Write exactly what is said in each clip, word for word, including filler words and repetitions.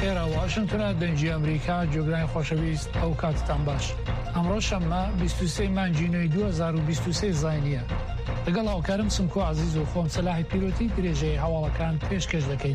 لێرە واشنگتنە دەنگی ئەمریکا جۆگرانی خۆشەویست ئەو کاتتان باش. ئەمڕۆ شەممە بیست و سێ مانگی نۆی دوو هەزار و بیست و سێ زاینیە. لەگەڵ هاوکارم سمکۆ عەزیز و خۆم سەلاحی پیرۆتی درێژەی هەواڵەکان پێشکەش دەکەین.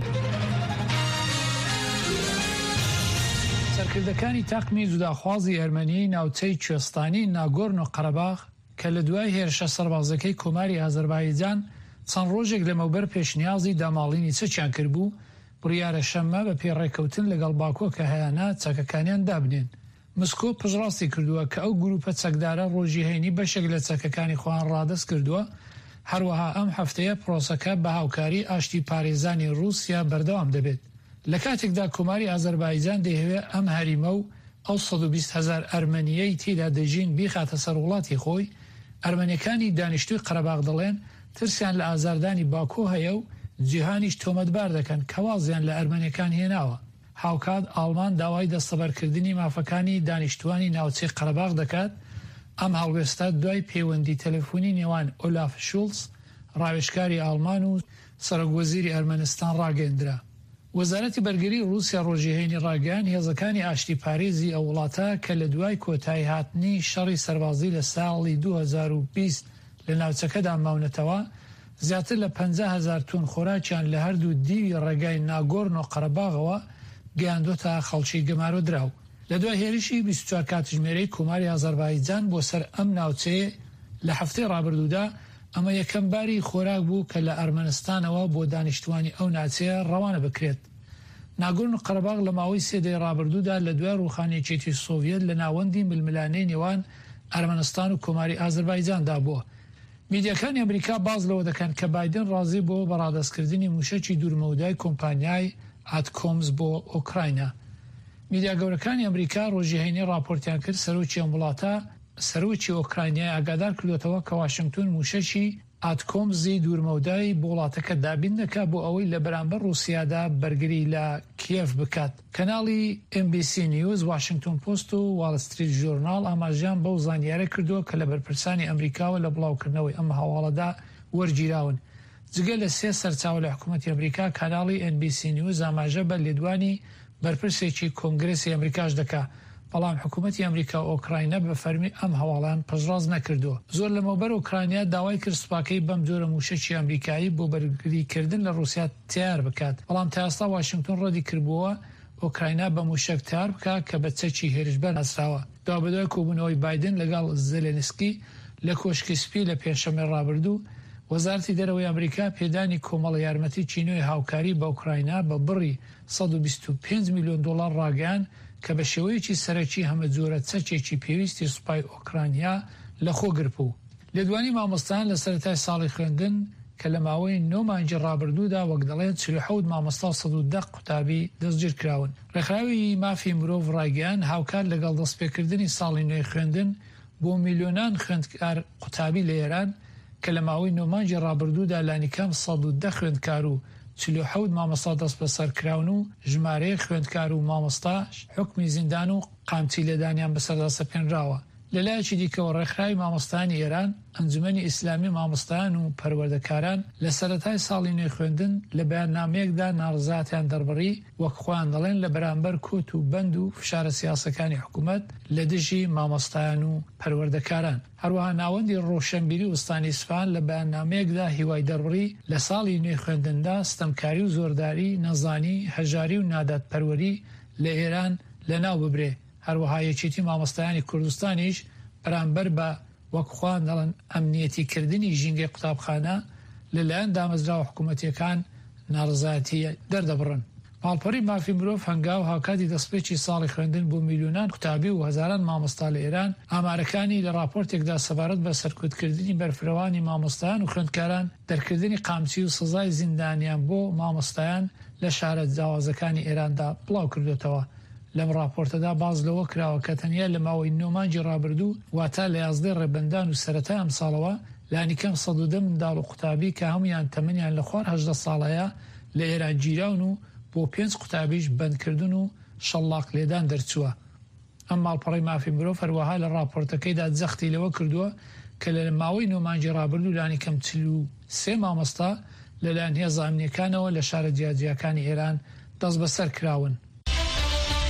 سەرکردەکانی تاقمی جوداخوازی ئەرمەنیی ناوچەی کوێستانی ناگۆرن و قەرەباغ کە لە دوای هێرشە سەربازەکەی کۆماری ئازەربایجان چەند ڕۆژێک لەمەوبەر پێشنیازی داماڵینی چەکیان کردبوو، بڕیارە شەممە بە پێڕێکەوتن لەگەڵ باکۆ کە هەیەنا چەکەکانیان دابنێن. مسکۆ پژڕاستی کردووە کە ئەو گروپە چەکدارە ڕۆژی هەینی بەشێک لە چەکەکانی خۆیان ڕادەست کردووە. هەروەها ئەم هەفتەیە پرۆسەکە بە هاوکاری ئاشتی پارێزانی رووسیا بەردەوام دەبێت. لە کاتێکدا کۆماری ئازەربایجان دەیەوێت ئەم هەریمە و ئەو سەد و بیست هەزار ئەرمەنیەی تێدا دەژین بیخاتە سەر وڵاتی خۆی، ئەرمەنیەکانی دانیشتووی قەرەباغ دەڵێن ترسیان لە ئازاردانی باکۆ هەیە و جیهانیش تۆمەتبار دەکەن کەوازیان لە ئەرمەنیەکان هێناوە. هاوکات ئاڵمان داوای دەستەبەرکردنی مافەکانی دانیشتوانی ناوچەی قەرەباغ دەکات. ئەم هەڵوێستە دوای پەیوەندی تەلەفۆنی نێوان ئۆلاف شولز ڕاوێژکاری ئاڵمان و سەرۆکوەزیری ئەرمەنستان ڕاگەیاندرا. وەزارەتی بەرگری رووسیا ڕۆژی هەینی ڕاگەیاند هێزەکانی ئاشتی پارێزی ئەو وڵاتە کە لە دوای کۆتایی هاتنی شەڕی سەربازی لە ساڵی دوو هەزار و بیست لە ناوچەکەدا ماونەتەوە زیاتر لە پەنجا هەزار تۆن خۆراکیان لە هەردوو دیوی ڕێگای ناگۆرن و قەرەباغەوە گەیاندۆتە خەڵکی گەمارۆ دراو. لە دوای هێرشی بیست و چوار کاتژمێرەی کۆماری ئازەربایجان بۆ سەر ئەم ناوچەیە لە هەفتەی ڕابردوودا ئەمە یەکەم باری خۆراک بوو کە لە ئەرمەنستانەوە بۆ دانیشتوانی ئەو ناوچەیە ڕەوانە بکرێت. ناگۆرن و قەرەباغ لە ماوەی سێدەی ڕابردوودا لە دوای ڕوخانێکێتی سۆڤیەت لە ناوەندی ململانەی نێوان ئەرمەنستان و کۆماری ئازەربایجاندا بووە. میدیاکانی ئەمریکا باز لەوە دەکەن کە بایدن ڕازی بۆ بەڕادەستکردنی موشەکی دوورمەودای کۆمپانیای ئاتکۆمز بۆ ئۆکراینە. میدیا گەورەکانی ئەمریکا ڕۆژی هەینی راپۆرتیان کرد سەرۆکی ئەم وڵاتە سەرۆکی ئۆکراینای ئاگادار کردوێتەوە کە واشنگتن موشەکی ئاتکۆمزی دوورمەودای بۆ وڵاتەکە دابین دەکات بۆ ئەوەی لە بەرامبەر رووسیادا بەرگری لە کیێف بکات. کەناڵی ئێم بی سی نیوز، واشنگتن پۆست و واڵ ستریت ژۆرناڵ ئاماژیان بەو زانیارە کردووە کە لە بەرپرسانی ئەمریکاوە لە بڵاوکردنەوەی ئەم هەواڵەدا وەرگیراون. جگە لە سێ سەرچاوە لە حکوومەتی ئەمریکا کاناڵی ئێن بی سی نیوز ئاماژە بە لێدوانی بەرپرسێکی کۆنگرێسی ئەمریکاش دەکات، بەڵام حکوومەتی ئەمریکا و ئۆکراینە بە فەرمی ئەم هەواڵان پەشڕاز نەکردووە. زۆر لەمەوبەر ئۆکراینیا داوای کرد سوپاکەی بەم جۆرە موشەکی ئەمریکایی بۆ بەرگریکردن لە رووسیا تیار بکات، بەڵام تا ئێستا واشنگتن ڕەدی کردبووە ئۆکراینە بە موشەک تیار بکات کە بە چەکی هێرشبەر ناسراوە. دوابەدوای کۆبوونەوەی بایدن لەگەڵ زێلێنسکی لە کۆشکی سپی لە پێنجشەممەی ڕابردوو، وەزارەتی دەرەوەی ئەمریکا پێدانی کۆمەڵە یارمەتی چینۆی هاوکاری بە ئۆکراینە بە بڕی سەد و بیست و پێنج میلیۆن دۆلار ڕاگەیاند کە بە شێوەیەکی سەرەکی هەمە جۆرە چەکێکی پێویستی سوپای ئۆکراینیا لە خۆگرپوو. لێدوانی مامۆستایان لە سەرەتای ساڵی خوێندن کە لە ماوەی نۆ مانگی ڕابردوودا وەک دەڵێن چل و حەوت مامۆستا و سەد و دە قوتابی دەستگیر کراون. ڕێکخراوی مافی مرۆڤ ڕاگەیاند هاوکار لەگەڵ دەستپێکردنی ساڵی نوێی خوێندن بۆ میلیۆنان خوێندکار قوتابی لە ئێران کە لە ماوەی نۆ مانگی ڕابردوودا لانیکەم سەد و دە خوێندکار و چل و حەوت مامۆستا دەست بەسەر کراون و ژمارەیە خوێندکار و مامۆستاش حکمی زیندان و قامچی لێدانیان بەسەردا سەپێنراوە. لەلایەکی دیکەوە ڕێکخراوی مامۆستایانی ئێران، ئەنجومەنی ئیسلامی مامۆستایان و پەروەردەکاران لە سەرەتای ساڵی نوێی خوێندن لە بەیاننامەیەکدا ناڕزاتیان دەربڕی وەک خۆیان دەڵێن لە بەرامبەر کۆت و بەند و فشارە سیاسەکانی حکوومەت لە دژی مامۆستایان و پەروەردەکاران. هەروەها ناوەندی ڕۆشنبیری وستانی ئیسفان لە بەیاننامەیەکدا هیوای دەربڕی لە ساڵی نوێی خوێندندا ستەمکاری و زۆرداری، نەزانی، هەژاری و نادادپەروەری لە ئێران لەناو ببرێ. هەروەها یەکێتی مامۆستایانی کوردستانیش بەرامبەر بە وەک خۆیان دەڵێن ئەمنیەتیکردنی ژینگەی قوتابخانە لەلایەن دامەزراوە حکوومەتیەکان ناڕزایەتی دەردەبڕن. ماڵپەڕی مافی مرۆڤ هەنگاو هاوکاتی دەستپێکی ساڵی خوێندن بۆ میلیۆنان قوتابی و هەزاران مامۆستا لە ئێران ئامارەکانی لە راپۆرتێکدا سەبارەت بە سەرکوتکردنی بەرفرەوانی مامۆستایان و خوێندکاران، دەرکردنی قامچی و سزای زیندانیان بۆ مامۆستایان لە شارە جیاوازەکانی ئێراندا بڵاو کردوێتەوە. لەم راپۆرتەدا باز لەوە کراوە کە تەنیا لە ماوەی نۆ مانگی ڕابردوو واتە لە یازدەی ڕێبەندان و سەرەتای ئەم ساڵەوە لانیکەم سەد و دە منداڵ و قوتابی کە هەمویان تەمەنیان لە خوار هەژدە ساڵەیە لە ئێران گیراون و بۆ پێنج قوتابیش بەندکردن و شەڵاق لێدان دەرچووە. ئەم ماڵپەڕی مافی مرۆڤ هەروەها لە راپۆرتەکەیدا جەختی لەوە کردووە کە لە ماوەی نۆ مانگی ڕابردوو لانیکەم چل و سێ مامۆستا لەلایەن هێزە ئەمنیەکانەوە لە شارە جیاجیەکانی ئێران دەست بەسەر کراون.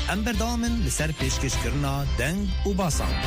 ام بردامن لسر پیشکش کرنا دنگ و باسان.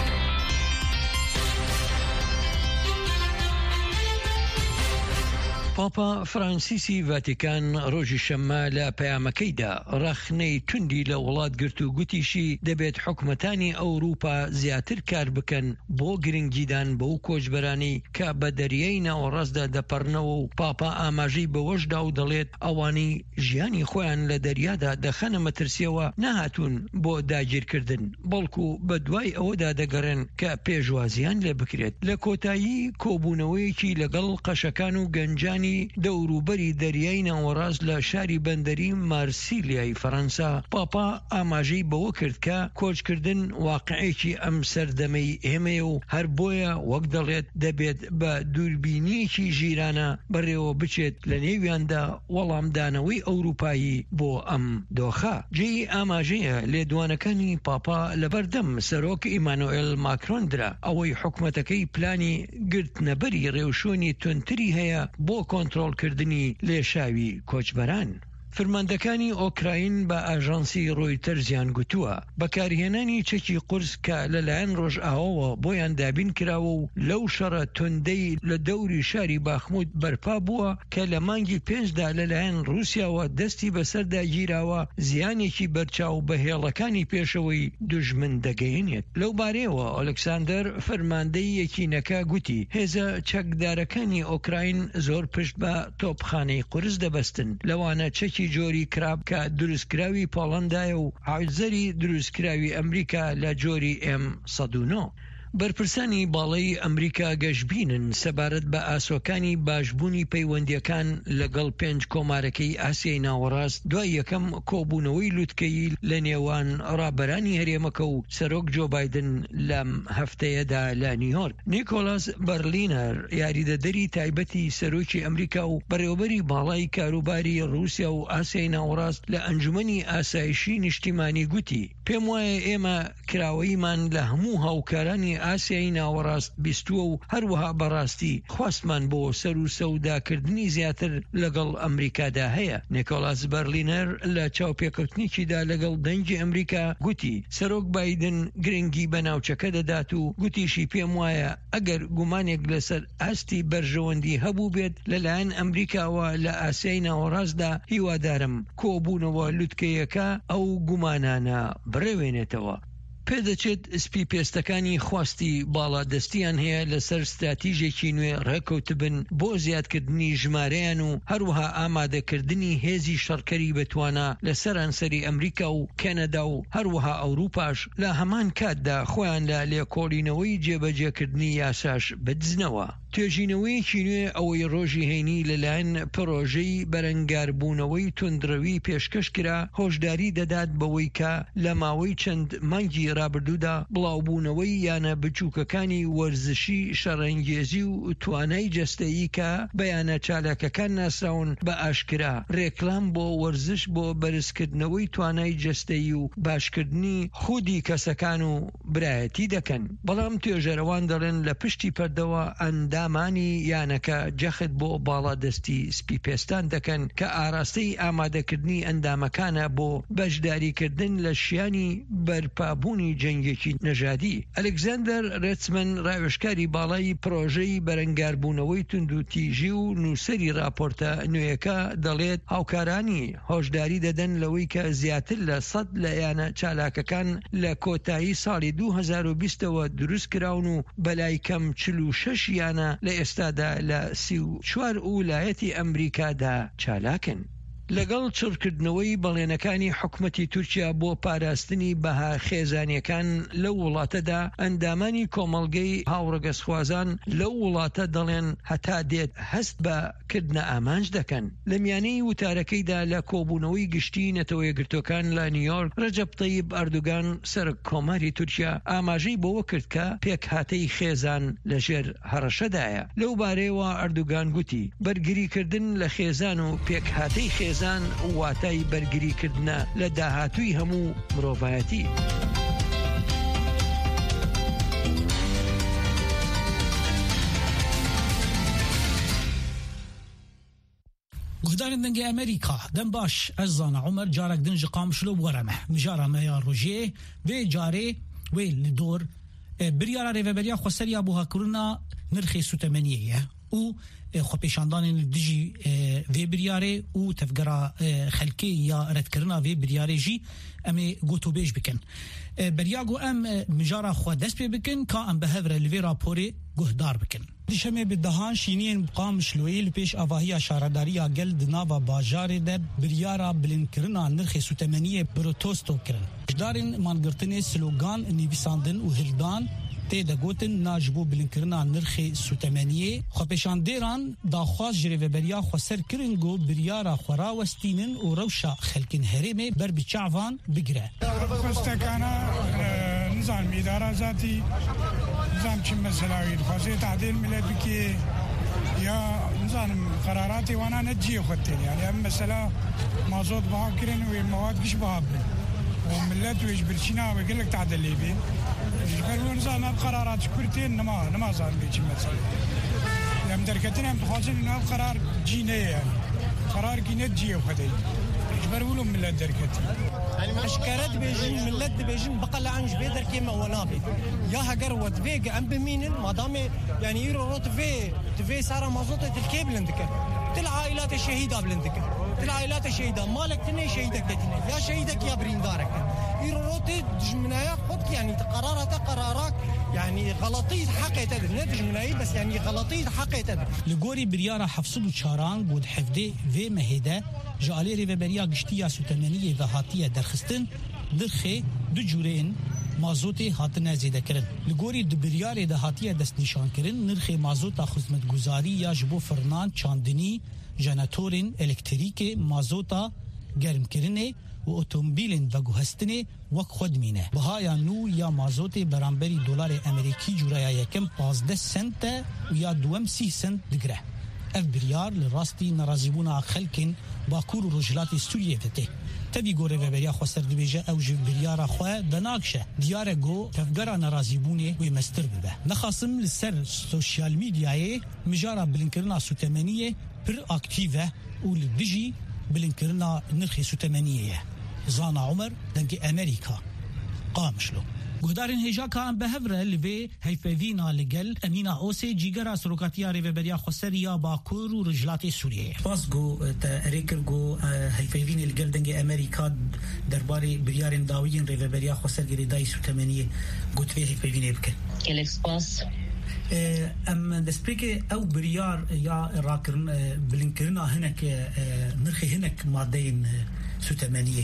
پاپا فرانسیسی ڤاتیکان ڕۆژی شەممە لە پەیامەکەیدا ڕەخنەی توندی لە وڵات گرت و گوتیشی دەبێت حکومەتانی ئەوروپا زیاتر کار بکەن بۆ گرنگیدان بەو کۆچبەرانی کە بە دەریای ناوەڕاستدا دەپەڕنەوە و پاپا ئاماژەی بەوەشدا و دەڵێت ئەوانی ژیانی خۆیان لە دەریادا دەخەنە مەترسیەوە نەهاتوون بۆ داگیرکردن بەڵکو بە دوای ئەوەدا دەگەڕێن کە پێشوازیان لێ بکرێت. لە کۆتایی کۆبوونەوەیەکی لەگەڵ قەشەکان و گەنجانی دەوروبەری دەریای ناوەڕاست لە شاری بەندەری مارسیلیای فەڕەنسا پاپا ئاماژەی بەوە کرد کە کۆچکردن واقعێکی ئەم سەردەمەی ئێمەیە و هەر بۆیە وەک دەڵێت دەبێت بە دووربینیەکی ژیرانە بەڕێوە بچێت لە نێویاندا وەڵامدانەوەی ئەوروپایی بۆ ئەم دۆخە. جێی ئاماژەیە لێدوانەکانی پاپا لەبەردەم سەرۆک ئیمانوئێل ماکرۆن درا ئەوەی حکومەتەکەی پلانی گرتنەبەری ڕێوشۆنی تونتری هەیە بۆ کۆنتڕۆڵکردنی لێشاوی کۆچبەران. فرماندەکانی ئۆکراین بە ئاژانسی ڕۆیتەرزیان گوتووە بەکارهێنانی چەکی قورس کە لەلایەن ڕۆژئاوەوە بۆیان دابین کراوە و لەو شەڕە توندەی لە دەوری شاری باخموت بەرپا بووە کە لە مانگی پێنجدا لەلایەن رووسیاوە دەستی بەسەردا گیراوە زیانێکی بەرچاو بە هێڵەکانی پێشەوەی دوژمن دەگەیەنێت. لەو بارەیەوە ئۆلکساندەر فەرماندەی یەکینەکە گوتی هێزە چەکدارەکانی ئۆکراین زۆر پشت بە تۆپخانەی قورس دەبەستن لەوانە چەکی جۆری کراب کە دروستکراوی پۆڵەندایە و عاوزەری دروستکراوی ئەمریکا لە جۆری ئێم سەد و نۆ. بەرپرسانی باڵای ئەمریکا گەشتبینن سەبارەت بە ئاسۆکانی باشبوونی پەیوەندیەکان لەگەڵ پێنج کۆمارەکەی ئاسیای ناوەڕاست دوای یەکەم کۆبوونەوەی لووتکەیی لە نێوان ڕابەرانی هەرێمەکە و سەرۆک جۆ بایدن لەم هەفتەیەدا لە نیویۆرک. نیکۆلاس بەرلینەر یاریدەدەری تایبەتی سەرۆکی ئەمریکا و بەڕێوەبەری باڵای کاروباری رووسیا و ئاسیای ناوەڕاست لە ئەنجومەنی ئاسایشی نیشتیمانی گوتی پێم وایە ئێمە کراوەیمان لە هەموو هاوکارانی ئاسیایی ناوەڕاست بیستووە و هەروەها بەڕاستی خواستمان بۆ سەر و سەوداکردنی زیاتر لەگەڵ ئەمریکادا هەیە. نیکۆلاس بەرلینەر لە چاوپێکەوتنێکیدا لەگەڵ دەنگی ئەمریکا گوتی سەرۆک بایدن گرنگی بە ناوچەکە دەدات و گوتیشی پێم وایە ئەگەر گومانێک لەسەر ئاستی بەرژەوەندی هەبوو بێت لەلایەن ئەمریکاوە لە ئاسیای ناوەڕاستدا هیوادارم کۆبوونەوە لووتکەیەکە ئەو گومانانە بڕێوێنێتەوە. پێدەچێت سپی پێستەکانی خواستی باڵادەستیان هەیە لەسەر ستراتیژێکی نوێ ڕێکەوتبن بۆ زیادکردنی ژمارەیان و هەروەها ئامادەکردنی هێزی شەڕکەری بتوانە لەسەر ئەنسەری ئەمریکا و کەنەدا و هەروەها ئەوروپاش لە هەمان کاتدا خۆیان لە لێکۆڵینەوەی جێبەجێکردنی یاساش بدزنەوە. توێژینەوەیەکی نوێ ئەوەی ڕۆژی هەینی لەلایەن پرۆژەی بەرەنگاربوونەوەی توندڕەوی پێشکەش کرا هۆشداری دەدات بەوەی کە لە ماوەی چەند مانگی ڕابردوودا بڵاوبوونەوەی یانە بچووکەکانی وەرزشی شەڕەنگێزی و توانای جەستەیی کە بەیانە چالاکەکان ناسراون بە ئاشکرا ڕێکلام بۆ وەرزش بۆ بەرزکردنەوەی توانای جەستەیی و باشکردنی خودی کەسەکان و برایەتی دەکەن. بەڵام توێژەرەوان دەڵێن لە پشتی پەردەوە ئەندامانی یانەکە جەخت بۆ باڵادەستی سپی پێستان دەکەن کە ئاراستەی ئامادەکردنی ئەندامەکانە بۆ بەشداریکردن لە شیانی بەرپابوونی جەنگێکی نەژادی. ئەلێکزاندەر ڕێچمەن ڕاوێژکاری باڵای پرۆژەی بەرەنگاربوونەوەی توندوتیژی و نووسەری راپۆرتە نوێیەکە دەڵێت هاوکارانی هۆشداری دەدەن لەوەی کە زیاتر لە سەد لە یانە چالاکەکان لە کۆتایی ساڵی دوو هەزار و بیستەوە دروست کراون و بەلای کەم چل و شەش یانە لە ئێستادا لە سی و چوار ویلایەتی ئەمریکادا چالاکن. لەگەڵ چڕکردنەوەی بەڵێنەکانی حکومەتی تورکیا بۆ پاراستنی بەها خێزانیەکان لەو وڵاتەدا ئەندامانی کۆمەڵگەی هاوڕەگەزخوازان لەو وڵاتە دەڵێن هەتا دێت هەست بە کردنە ئامانج دەکەن. لە میانەی وتارەکەیدا لە کۆبوونەوەی گشتی نەتەوە یەکگرتوەکان لە نیویۆرک ڕەجەب تەیب ئەردوگان سەرۆک کۆماری تورکیا ئاماژەی بۆوە کرد کە پێکهاتەی خێزان لەژێر هەڕەشەدایە. لەو بارەیەوە ئەردوگان گوتی بەرگریکردن لە خێزان و پێکهاتەی خێزان واتای بەرگریکردنە لە داهاتووی هەموو مرۆڤایەتی. گهدارن دنگ امریکا دن باش از زانا عمر جارک دنج قامشلو بورمه مجارا میا روژه و جاره و لدور بریارا ریوبریا خوستریا بوها کرونا نرخی سوتمنیه او خو پیشاندان دیجی وی بریاره او تفگرا خلکی یا ردکرنا وی بریاره جی امی گوتو بیش بکن بریاگو ام مجارا خو دست پی بکن که ام بهور لوی راپوری گهدار بکن دیشمه بدهان شینین قام شلویل پیش آواهی شارداری گل دناوا باجار ده بریارا بلنکرنا نرخ سوتمنیه بروتوستو کرن دارین مانگرتنی سلوگان نیویساندن و هلدان تیدا گوتن ناجبو بلنکرنا نرخ سوتمنیه خو پیشان دیران داخواز جریو بریا خو سر کرنگو بریارا خورا وستینن و روشا خلکن هریمه بر بچعوان بگره خستکانا نظام اداره ذاتی نظام چی مسئله خاصی تعدیل ملت بکی یا نظام قرارات وانا نجی خودتين يعني هم مسألة مازوت بها كرن والمواد كش بها بن وملت ويجبرشنا ويقول لك تعدل لي بين يجبروا نظام قرارات كرتين نما نما صار بيجي مسألة يعني دركتنا هم تخاصين إنه القرار جينية يعني قرار جينية جي وخدي يجبروا لهم ملت دركتي اشكارات بيجين ملت بيجين بقى لعنج بيدر كيما ونابي يا هجر وتفيج ام بمين ما دام يعني يرو روت في تفي ساره مازوطه الكيبل عندك العائلات الشهيده بلندك العائلات الشهيده مالك تني شهيدك تني يا شهيدك يا بريندارك يرو روت جمنايا خد يعني قرارات قرارات يعني غلطيه حقيقه نتج مناي بس يعني غلطيه حقيقه لغوري بريارا حفصدو چاران بود حفده و مهده جالی ریوبریا گشتیا سوتمنیه و هاتیه درخستن درخه دو جورین مازوتی هاتنه زیده کرن لگوری دو بریار ده هاتیه دست نشان کرن نرخ مازوتا خدمتگزاری یا جبو فرنان چاندنی جنراتورین الکتریک مازوتا گرم کرنه و اتومبیلین و گوهستنه وک خود مینه بهایا نو یا مازوت برانبری دلار امریکی جورaya یکم پانزده سنت و یا دوم سی سنت دگره اف بریار لراستی نرازیبونا خلکن باکور و رجلاتی سوریه فته تبی گوره و بریا خواستر دبیجه او جو بریارا خواه دناکشه دیاره گو تفگرا نرازیبونه و مستر ببه نخاصم لسر سوشیال میدیای مجارا بلنکرنا سوتمنیه پر اکتیوه و لدجی بلنکرنا نرخی سوتمنیه زانا عمر دنگ امریکا قامشلو گهدارین هجا کام بهوره لوی هیفوینا لگل امینا اوسی جیگرا سروکاتیا ریوبریا خسریا باکور و رجلات سوریه پاس گو تا اریکر گو هیفوین لگل دنگ امریکا درباره بریارین داویین ریوبریا خسر گریدای سوتمنیه گوتوی هیفوین بکن کلکس پاس ام دسپیک او بریار یا راکرن بلنکرنا هنک نرخی هنک مادین سوتمنیه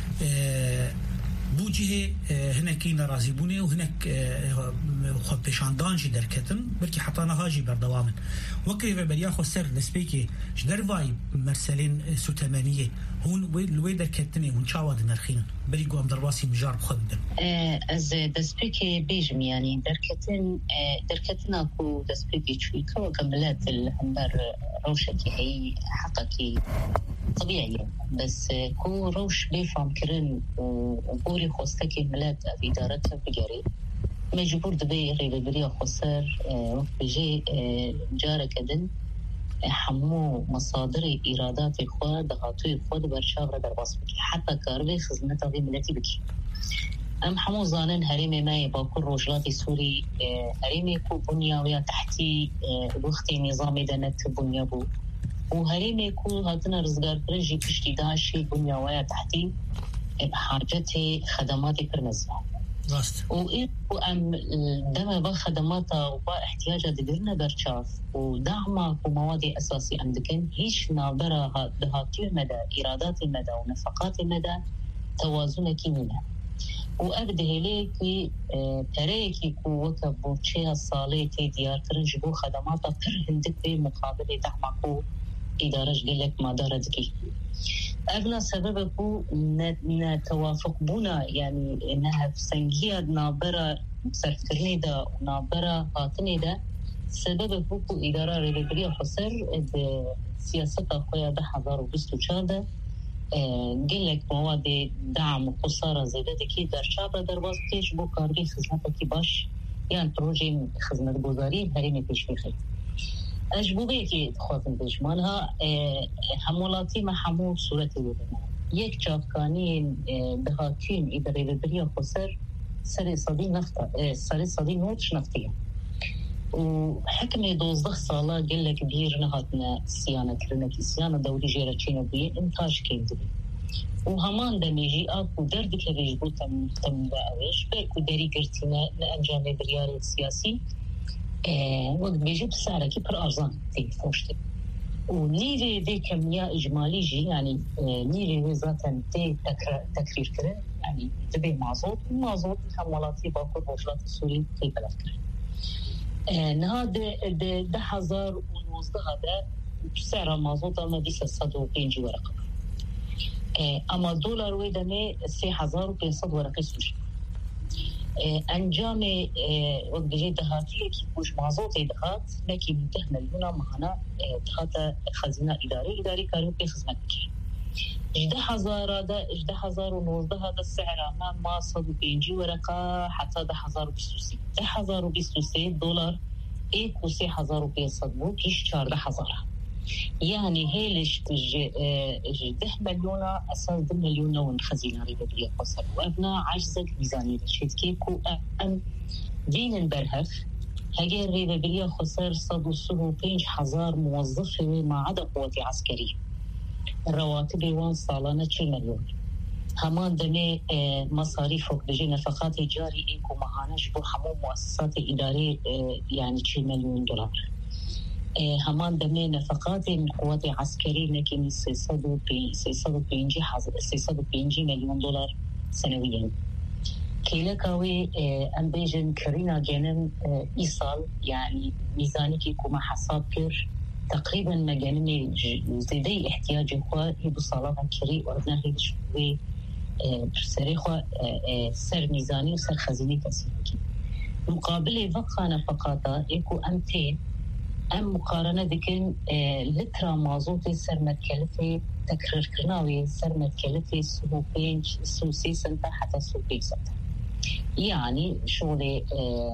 بو جهه هناكي نرازيبوني وهناك خو پیشاندان جي دركتن بلكي حطانا هاجي بردوامن وكري بريا خو سر دسبيكي جدرواي مرسلين سوتمانيه هون لوي دركتني هون شاواد نرخين بريغو ام درواسي مجار بخدم از دسبيكي بيجم يعني دركتن دركتنا كو دسبيكي شويكا وكملات الهمبر روشكي هي حقكي طبيعي بس كو روش بيفهم كرن وبوري خوستكي ملات في إدارتها بجاري مجبور دبي ريبريا خسر وقت بيجي جارة كدن حمو مصادر إيرادات الخوة دغاتو الخوة برشاغرة درباس بكي حتى كاربي خزمتها في ملاتي بكي أم حمو زانن هريمي ماي باكل روجلاتي سوري هريمي كو بنياوية تحتي وقتي نظامي دانت بنيابو وهريمي كو هاتنا رزقار برجي بشتي داشي بنياوية تحتي بحاجتي خدماتي كرنزة راست وإيه وأم دم بخدماتها وبا احتياجها دقرنا برشاف ودعمها ومواد أساسي أمدكن هيش نابرها دهاتي المدى إيرادات المدى ونفقات المدى توازن كيمنا وأبده ليكي تريكي كو وكب بوشيها الصاليتي ديار كرنجبو خدماتها ترهندك بمقابل دعمكو إدارة جلك ما داردكي أغلى سببه نتوافق بنا يعني إنها سنجية نابرة سرفكرني دا ونابرة قاطني دا سببه كو إدارة ريبريا خسر سياسة أخويا ده حضار وبستو شاده قلك مواد دعم وقصارة زيادة كي در شابه در باز بتيش بو كاربي خزمتها كي باش يعني بروجي خزمت گذاري هريمي بيش بيخي أجبوبية كي خواتم بيجمانها همولاتي ما حمو صورة ودنا یک جافکانی دهاتین اداره بریا خسر سر صدی نفت سر صدی نوتش نفتیه و حكم دوزدخ سالا قال لك كبير نهاتنا سيانة كرنك سيانة دوري جيرة تشينو بيه انتاج كيدري وهمان دميجي اكو درد كبير بوتم تم باويش بيكو داري قرتنا لأنجام برياري السياسي اه وقت بيجي بسعره كي بر ارزان تي فوشتي ونيري دي كمية اجمالي جي يعني اه نيري وزاتا دي تكرير كرن يعني دبي مازوت مازوت حمولاتي باكور بوشلات السوري كي بلف كرن نهاد ده هزار ونوزده هذا بسعر مازوت أما بيس صد وبينجي ورقة أما دولار ويدني سي هزار وبينصد ورقة سوشي أنجام وقت جي دهاتي كي بوش مازوت دهات لكي بده مليونة معنا دهات خزينة إداري إداري كاريو بي خزمة كي جده هزار هذا جده هزار ونوزده هذا السعر أما ما صد وبينجي ورقة حتى ده هزار وبيسوسي ده هزار وبيسوسي دولار ایک و سه هزار و پانصد بود کیش چهارده هزار يعني هيلش ده مليون أساس ده مليون ون خزينة ريبة بليا قصر وأبنا عجزة ميزانية شيت كيكو أم دين البرهف هجر ريبة بليا خسر صدو سهو بينج هزار موظف ما عدا قوة عسكرية الرواتب وان صالانة شي مليون همان دمي مصاريفك بجي نفقات جاري إيكو مهانش بو حمو مؤسسات إدارية يعني شي مليون دولار همان دمي نفقات القوات العسكرية لكن سيصدوا بينجي سيصدوا بينجي مليون دولار سنويا كيلكاوي أمبيجن كرينا جنم إيصال يعني ميزاني كيكو ما حساب كر تقريبا مجاني زيدي احتياج إخوة يبو صلاة كري وردنا هيد شوي سريخة سر ميزاني وسر خزيني تسيكي مقابل فقا نفقاتا إيكو أمتين أم مقارنة ديكن لترا مازوتي سر متكلفة تكرر كرناوي سر متكلفة سو بينج سو سي سنتا حتى سو بي سنتا يعني شغلي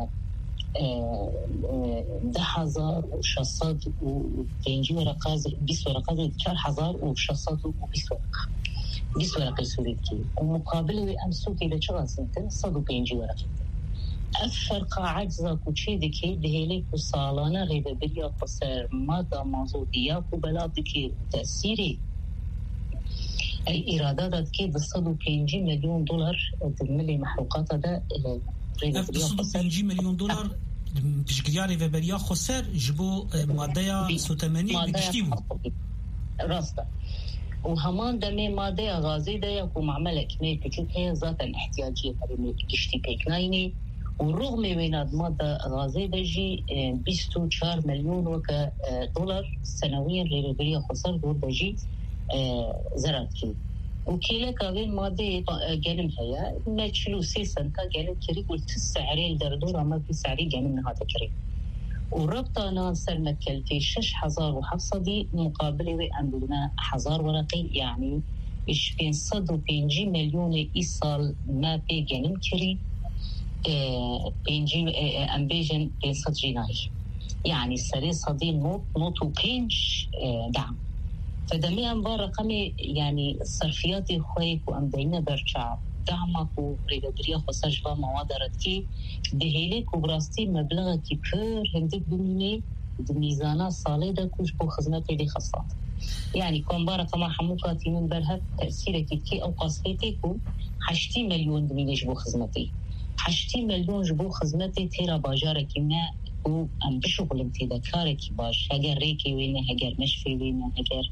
ده هزار وشصد وبينجي ورقاز بيس ورقاز كار هزار وشصد وبيس ورقا بيس ورقا سوريتي ومقابل أمسوكي لشغل سنتين صدو بينجي ورقا الفرق عجزة كوشي دكي دهيلي كسالانة غيبة بريا قصر مادة مازودية وبلادكي تأثيري الإيرادات كي بصدو بينجي مليون دولار دملي محروقات ده غيبة بريا قصر بينجي مليون دولار بشكياري وبريا خسر جبو مادة ستماني بكشتيبو راستا وهمان دمي مادة غازي ده يكو معملة كمية كتلت هي ذاتا احتياجية بريمي كشتي بيكنايني والرغم من المادة غازي دجي بيستو چار مليون وكا دولار سنويا لربريا خسر دور دجي زرات كي وكيلا كاوين مادة جانم هيا ما تشلو سي سنتا جانم كري قلت السعرين دردور اما في سعري جانم نهاتا كري وربطانا سر متكلفي شش حزار وحفصدي مقابل عندنا حزار ورقي يعني إش بين صد وبينجي مليون إيصال ما بي جانم كري بينجي أمبيجن بين صد جناي يعني سري صدي نوت نوت وبينج دعم فدمي أنبار رقمي يعني الصرفيات خويك وأمدينا برشا دعمك وريدادريا خسجبا موادرت كي دهيلك وبراستي مبلغ كي بير هندك بميني دميزانا صالي دا كوش بو خزمتي دي خاصات يعني كومبارا كما حموكاتي من برهد تأثيرك كي أو قصيتي كو حشتي مليون دميني جبو خزمتي حشتي مليون جبو خزمتي تيرا باجارك ما و أم بشغل امتدكارك باش هجر ريكي وينه هجر مشفي وينه هجر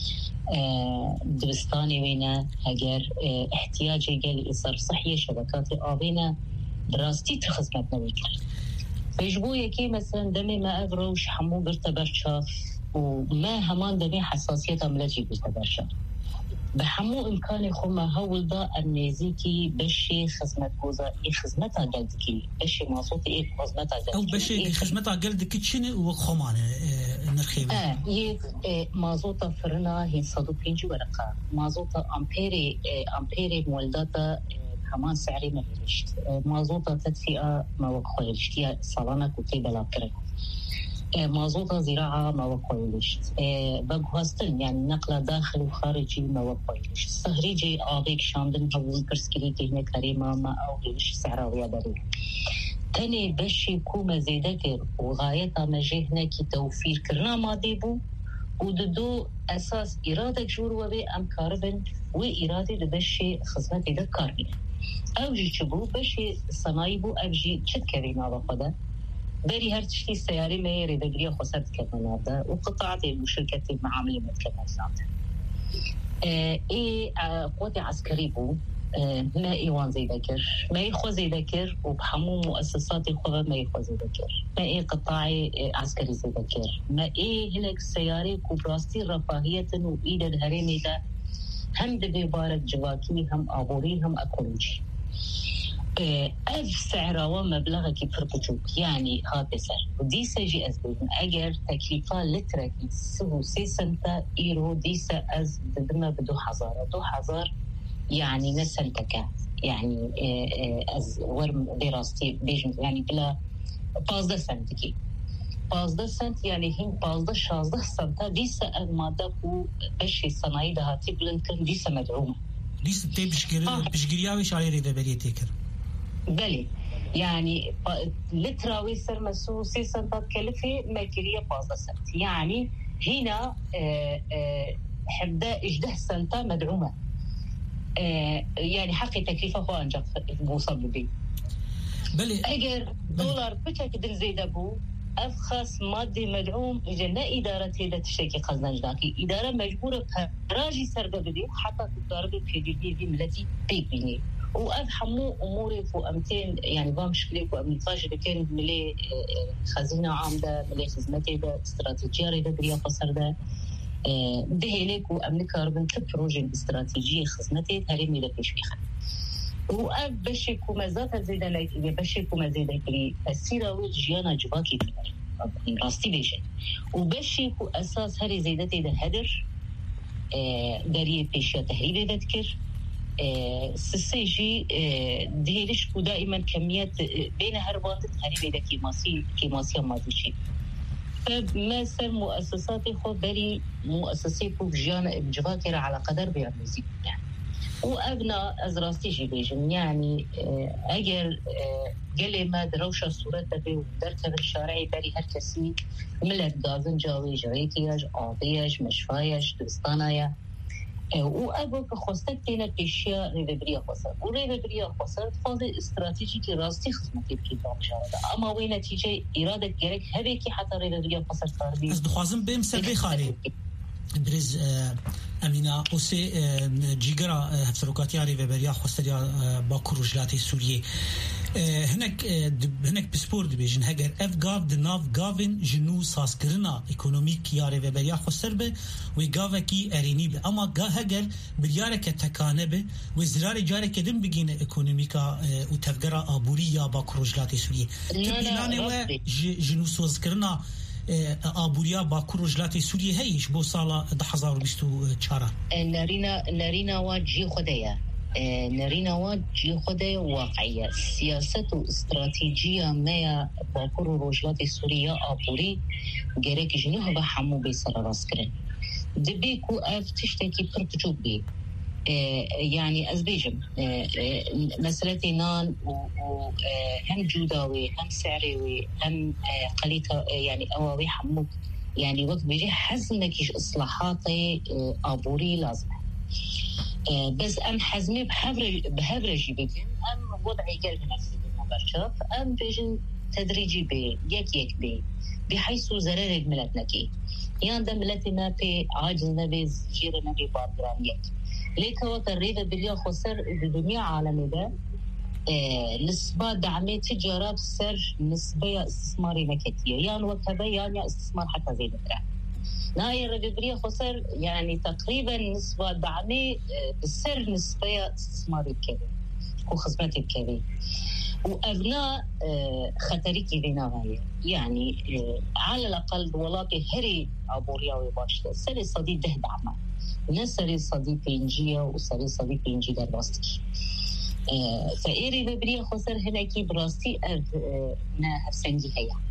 دبستاني وينه هجر احتياجي قال إصار صحية شبكات آبينه دراستي تخزمتنا ويكر فيجبو يكي مثلا دمي ما أغروش حمو برتبرشاف وما همان دمي حساسية ملجي برتبرشاف بحمو إمكاني خما هول دا النزيكي بشي خزمت جوزا إيه خزمتها قلدكي بشي ماسوتي إيه خزمتها قلدكي أو بشي إيه خزمتها قلدكي شنو وخمان نرخيبه آه يه مازوتا فرنا هي صدو بينجي ورقة مازوتا أمبيري أمبيري مولداتا كمان سعري ما بيرشت مازوتا تدفئة ما وقخولشتيا صالانة كتي بلا كره مازوت زراعة ما وقويلش بقواستن يعني نقل داخل وخارجي ما وقويلش صهريجي آبيك شامدن هون كرسكري كهنا كريمة ما أوهيلش سعراوية بري تاني بشي كوما زيدكر وغايتا مجي هناكي توفير كرنا ماديبو وددو أساس إرادة جور وبي أم كاربن وإرادة دبشي خزمتي دا كاربن أوجي چبو بشي صنايبو أبجي چد كرينا بخدا بري هر تشتي سياري ميري دقريا خسرت كمان هذا وقطعتي وشركة المعاملة متكمل ساعتها اه ايه قوتي عسكري بو اه ما ايوان زي ذكر ما يخو زي ذكر وبحمو مؤسساتي خوضا ما يخو زي ذكر ما ايه قطاعي عسكري زي ذكر ما ايه هناك سياري كوبراستي رفاهية وإيدا الهريمي دا هم دبي بارك جواكي هم أبوري هم أكولوجي ألف سعره ومبلغ كيف ربطوك يعني هذا سعر ودي سجي أزبين أجر تكلفة لتركي سو سيسنتا إيرو ديسا أز بدما بدو حزارة دو حزار يعني نسنتك يعني أز ورم دراستي بيجن يعني بلا بازده سنتكي بازده سنت يعني هين بازده شازده سنتا ديسا المادة كو بشي صناعي دهاتي بلنكن ديسا مدعومة ديسا تي بشجرياويش علي ريدا بريه تيكر بلي يعني لتراوي سر مسو سي سنتات كلفة ماكرية بازده سنت يعني هنا اه اه حبدا اجده سنتا مدعومة اه يعني حقي تكلفة هو أنجق بوصل بي بلي اگر دولار بچك دل زيدا بو أفخص مادي مدعوم إجنا إدارة هيدا تشتكي قزنجداكي إدارة مجبورة براجي سرده بدي حتى تداربي بيجي في ملتي بيك بيني وأفهموا أموري فو أمتين يعني بامشكلي فو أمنتاج اللي كان ملي خزينة عامدة ملي خزمتي دا استراتيجية ريدا بريا قصر دا دهيليك وأمنك ربن تبروجين استراتيجية خزمتي تهريمي دا فيش بيخل وأف بشيكو مزاتا زيدا لايك إذا بشيكو مزيدا كري السيرة وجيانا جباكي راستي بيشن وبشيكو أساس هاري زيدتي دا هدر دارية بيشيا تهريبي دا تكر سسيجي دهيلش كو دائما كميات بين هربانت هريبي دا كيماسي كيماسيا مادوشي فما سر مؤسساتي خو بري مؤسسي كو بجيانا بجباكي على قدر بيرمزي يعني وأبناء أزراستيجي بيجن يعني أجر قلي ما دروشة صورة تبي ودرتها بالشارعي بري هركسي ملت غازن جاوي جريتياج عاضياج مشفاياج دبستانايا وأبو كخوستك تينا بيشيا ريفبريا خسر وريفبريا خسر فاضي استراتيجي راستي خدمتي بكي بامجارة أما وين نتيجة إرادة جريك هبكي حتى ريفبريا خسر تاربي أصد خوازم بهم سربي خالي برز أمينة أوسي جيجرا هفتروكاتي عري وبريا خستريا باكو رجلاتي سوريا هناك هناك بسبور دبيجن هجر اف غاف دناف غافن جنو ساسكرنا ايكونوميك ياري وبريا خسربه وغافكي اريني به اما غا هجر بريارك تكانبه وزرار جارك دم بگين ايكونوميكا وتفجرا ابوريا باكو رجلاتي سوريا تبينانه و جنو ساسكرنا آبوریا باکو رجلاتی سوریه هیچ بو سال ده هزار و بیست و چهار. نرینا نرینا و جی خدایا نرینا و جی خدای واقعیه سیاست و استراتژی ما باکو رجلاتی سوریه آبوری گرک جنوه به همو بیسر راست کرد. دبی کو اف تشتکی پرتجوب بی. يعني أزبيجم مسألة نان وهم جوداوي هم سعري هم قليتها يعني أواوي حموك يعني وقت بيجي حزمكيش إصلاحاتي أبوري لازمة بس أم حزمي بحبر بحبرجي بيجن أم وضعي قلب نفسي بالمباشرة أم بيجن تدريجي بي يك يك بي بحيث زرار ملتنكي يعني ده ملتنا بي عاجزنا بي زجيرنا بي بارجران يك ليك هو تريد باليوم خسر الدنيا عالمي ده اه نسبة دعمية تجارة بسر نسبة استثماري مكتية يعني وكذا يعني استثمار حتى زي ده ناي الرجبرية خسر يعني تقريبا نسبة دعمية بسر نسبة استثماري كذا وخدمات كذا وأبناء اه خطري كذا هاي يعني اه على الأقل ولاتي هري عبوريا وباشته سر صديق ده دعمه نسري صديق إنجيا وسري صديق إنجي در راستي فإيري ببريا خسر هناكي براستي أه نه هفسنجي هيا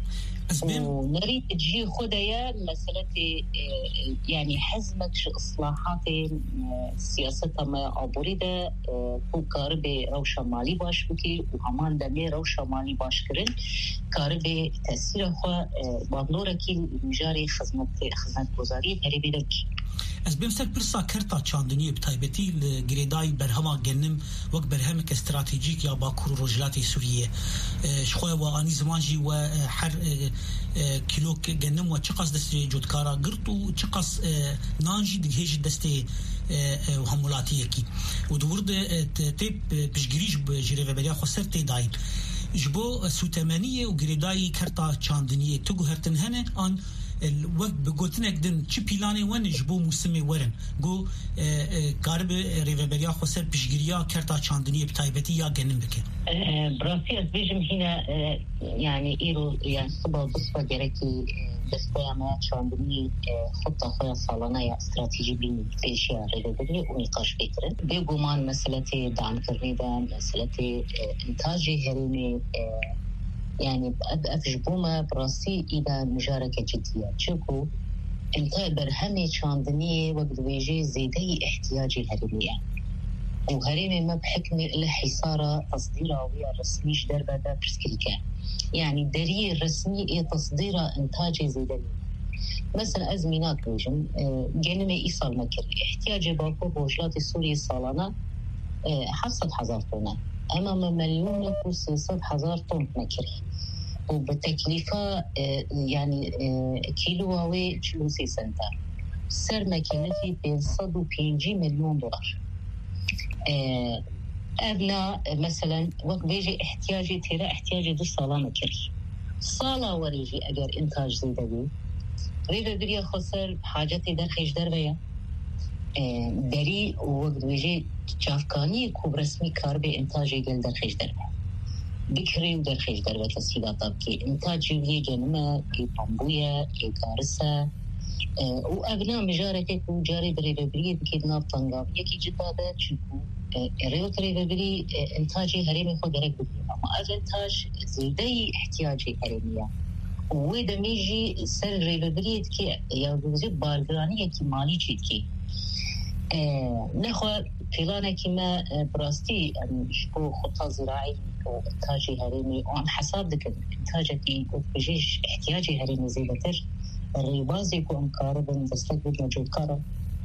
ونريد تجي خدايا مسألة يعني حزمك إصلاحات سياستها ما أبوريده كو كاربي روشة مالي باش بكي وهمان دمي روشة مالي باش كرن كاربي تأثير خوا بابنورة كي مجاري خدمت خدمت گزاری هربي دبكي از بیم سر پرسا کرتا چاندنی بتایبتی لگریدای برهما گنم وقت برهمک استراتیجیک یا باکور روجلاتی سوریه شخواه و آنی زمان جی و هر کیلوک گنم و چقاس دستی جودکارا گرت و چقاس نانجی دهیج دستی و همولاتی کی و دورد تیب پشگریش بجیره و بریا خسر تی داید جبو سوتمانیه و گریدای کرتا چاندنیه تو هرتن هنه آن الوقت بقولتنك دن شو بيلاني وين يجبو موسمي ورن جو قارب ريفابريا خسر بيشجريا كرتا شاندنية بتايبتي يا جنن بك براسي أسبيجم هنا يعني إيرو يعني صبا بصفة جركي دستيا ما شاندنية خطة خويا صالنا يا استراتيجي بين فيشيا ريفابريا ونقاش بيكرن بيقومان مسألة دعم كرنيدا مسألة إنتاجي هرمي يعني أفجبوما براسي إذا مشاركة جدية شوكو انت برهمي شاندنية وقت بيجي زيدي احتياجي الهرمية وهرمي ما بحكمي إلا حصارة تصديرها ويا رسميش دربة دا برسكريكا يعني الدليل الرسمي إيه تصديرها انتاجي زيدي مثلا أزمينات بيجم جنمي إيصال مكر احتياجي باكو بوجلات السوري الصالانة حصد حزارتونا أمام مليون وستمائة هزار طن مكري وبتكلفة يعني كيلو واوي تشلوسي سنتر سر مكينتي بين صد وبينجي مليون دولار أبنا مثلا وقت بيجي احتياجي ترى احتياجي دو صالة مكري صالة وريجي أجر إنتاج زيادة بي ريفا بريا خسر حاجتي در خيش در بيا دری وقت بيجي جافكاني كوب رسمي كاربي إنتاجي قل در خيش در بكري ودر خيش در بتسهيلات طبكي إنتاجي بيه جنمة إي بامبويا إي كارسة وأبناء مجاركي كو جاري دري ببري بكيد ناب طنقاب يكي جدادة شكو ريوت ري ببري إنتاجي هريمي خو درك ببري أما أز إنتاج زيدي احتياجي هريمية وإذا ميجي سر ري ببري كي يوزي بارغراني يكي مالي جيد نخوا فلانة كما براستي شكو خطة زراعي وإنتاجي هريمي وعن حساب ذلك إنتاجتي بجيش احتياجي هريمي زي بتر الريبازي يكون أمكاربن دستك موجود كارب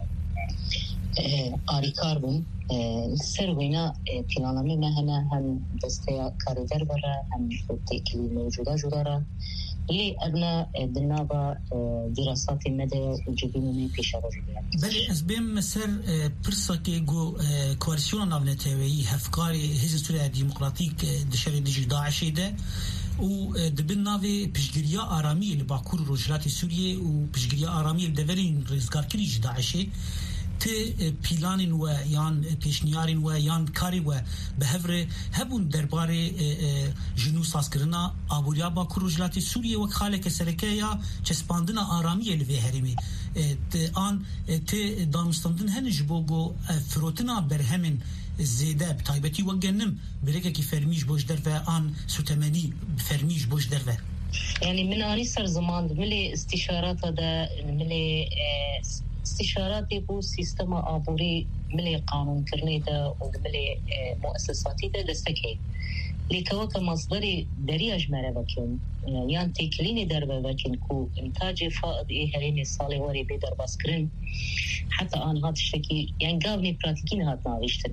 آري كاربن السروينا فلانة مما هنا هم دستيا كاري دربرة هم تكلي موجودة جدارة لي أبناء دنابا دراسات المدى وجبيني بيش رجليات بله از بیم مسر پرسا که گو کوارسیون نافنتوی هفکاری هزی سوریه دیمقراطیک دشاری دیجی داعشی ده و دبن ناوی پشگریا آرامی لباکور روجلات سوریه و پشگریا آرامی لدورین رزگار کریج داعشی ت پیلانین و یان پیشنیارین و یان کاری و بهفر هبون درباره جنو سازکرنا آبوریا باکور روجلات سوریه و خالق سرکیا چسپاندنا آرامی لوی هرمی آن ت دانستندن هنج بوگو فروتنا برهمن زیده بتایبتی و گنم برکه کی فرمیش بوش در و آن سوتمنی فرمیش بوش در و يعني من آني سر زمان ملي استشارات هذا ملي استشاراتي بو سيستم آبوري ملي قانون كرني ده وملي مؤسساتي ده دستكي لكوك مصدري دري أجمرة بكين يعني تكليني دربة بكين كو إنتاج فائض إيه هريني صالي وري بيدر باسكرين حتى آن هات الشكي يعني قابني براتيكين هات ناويشتن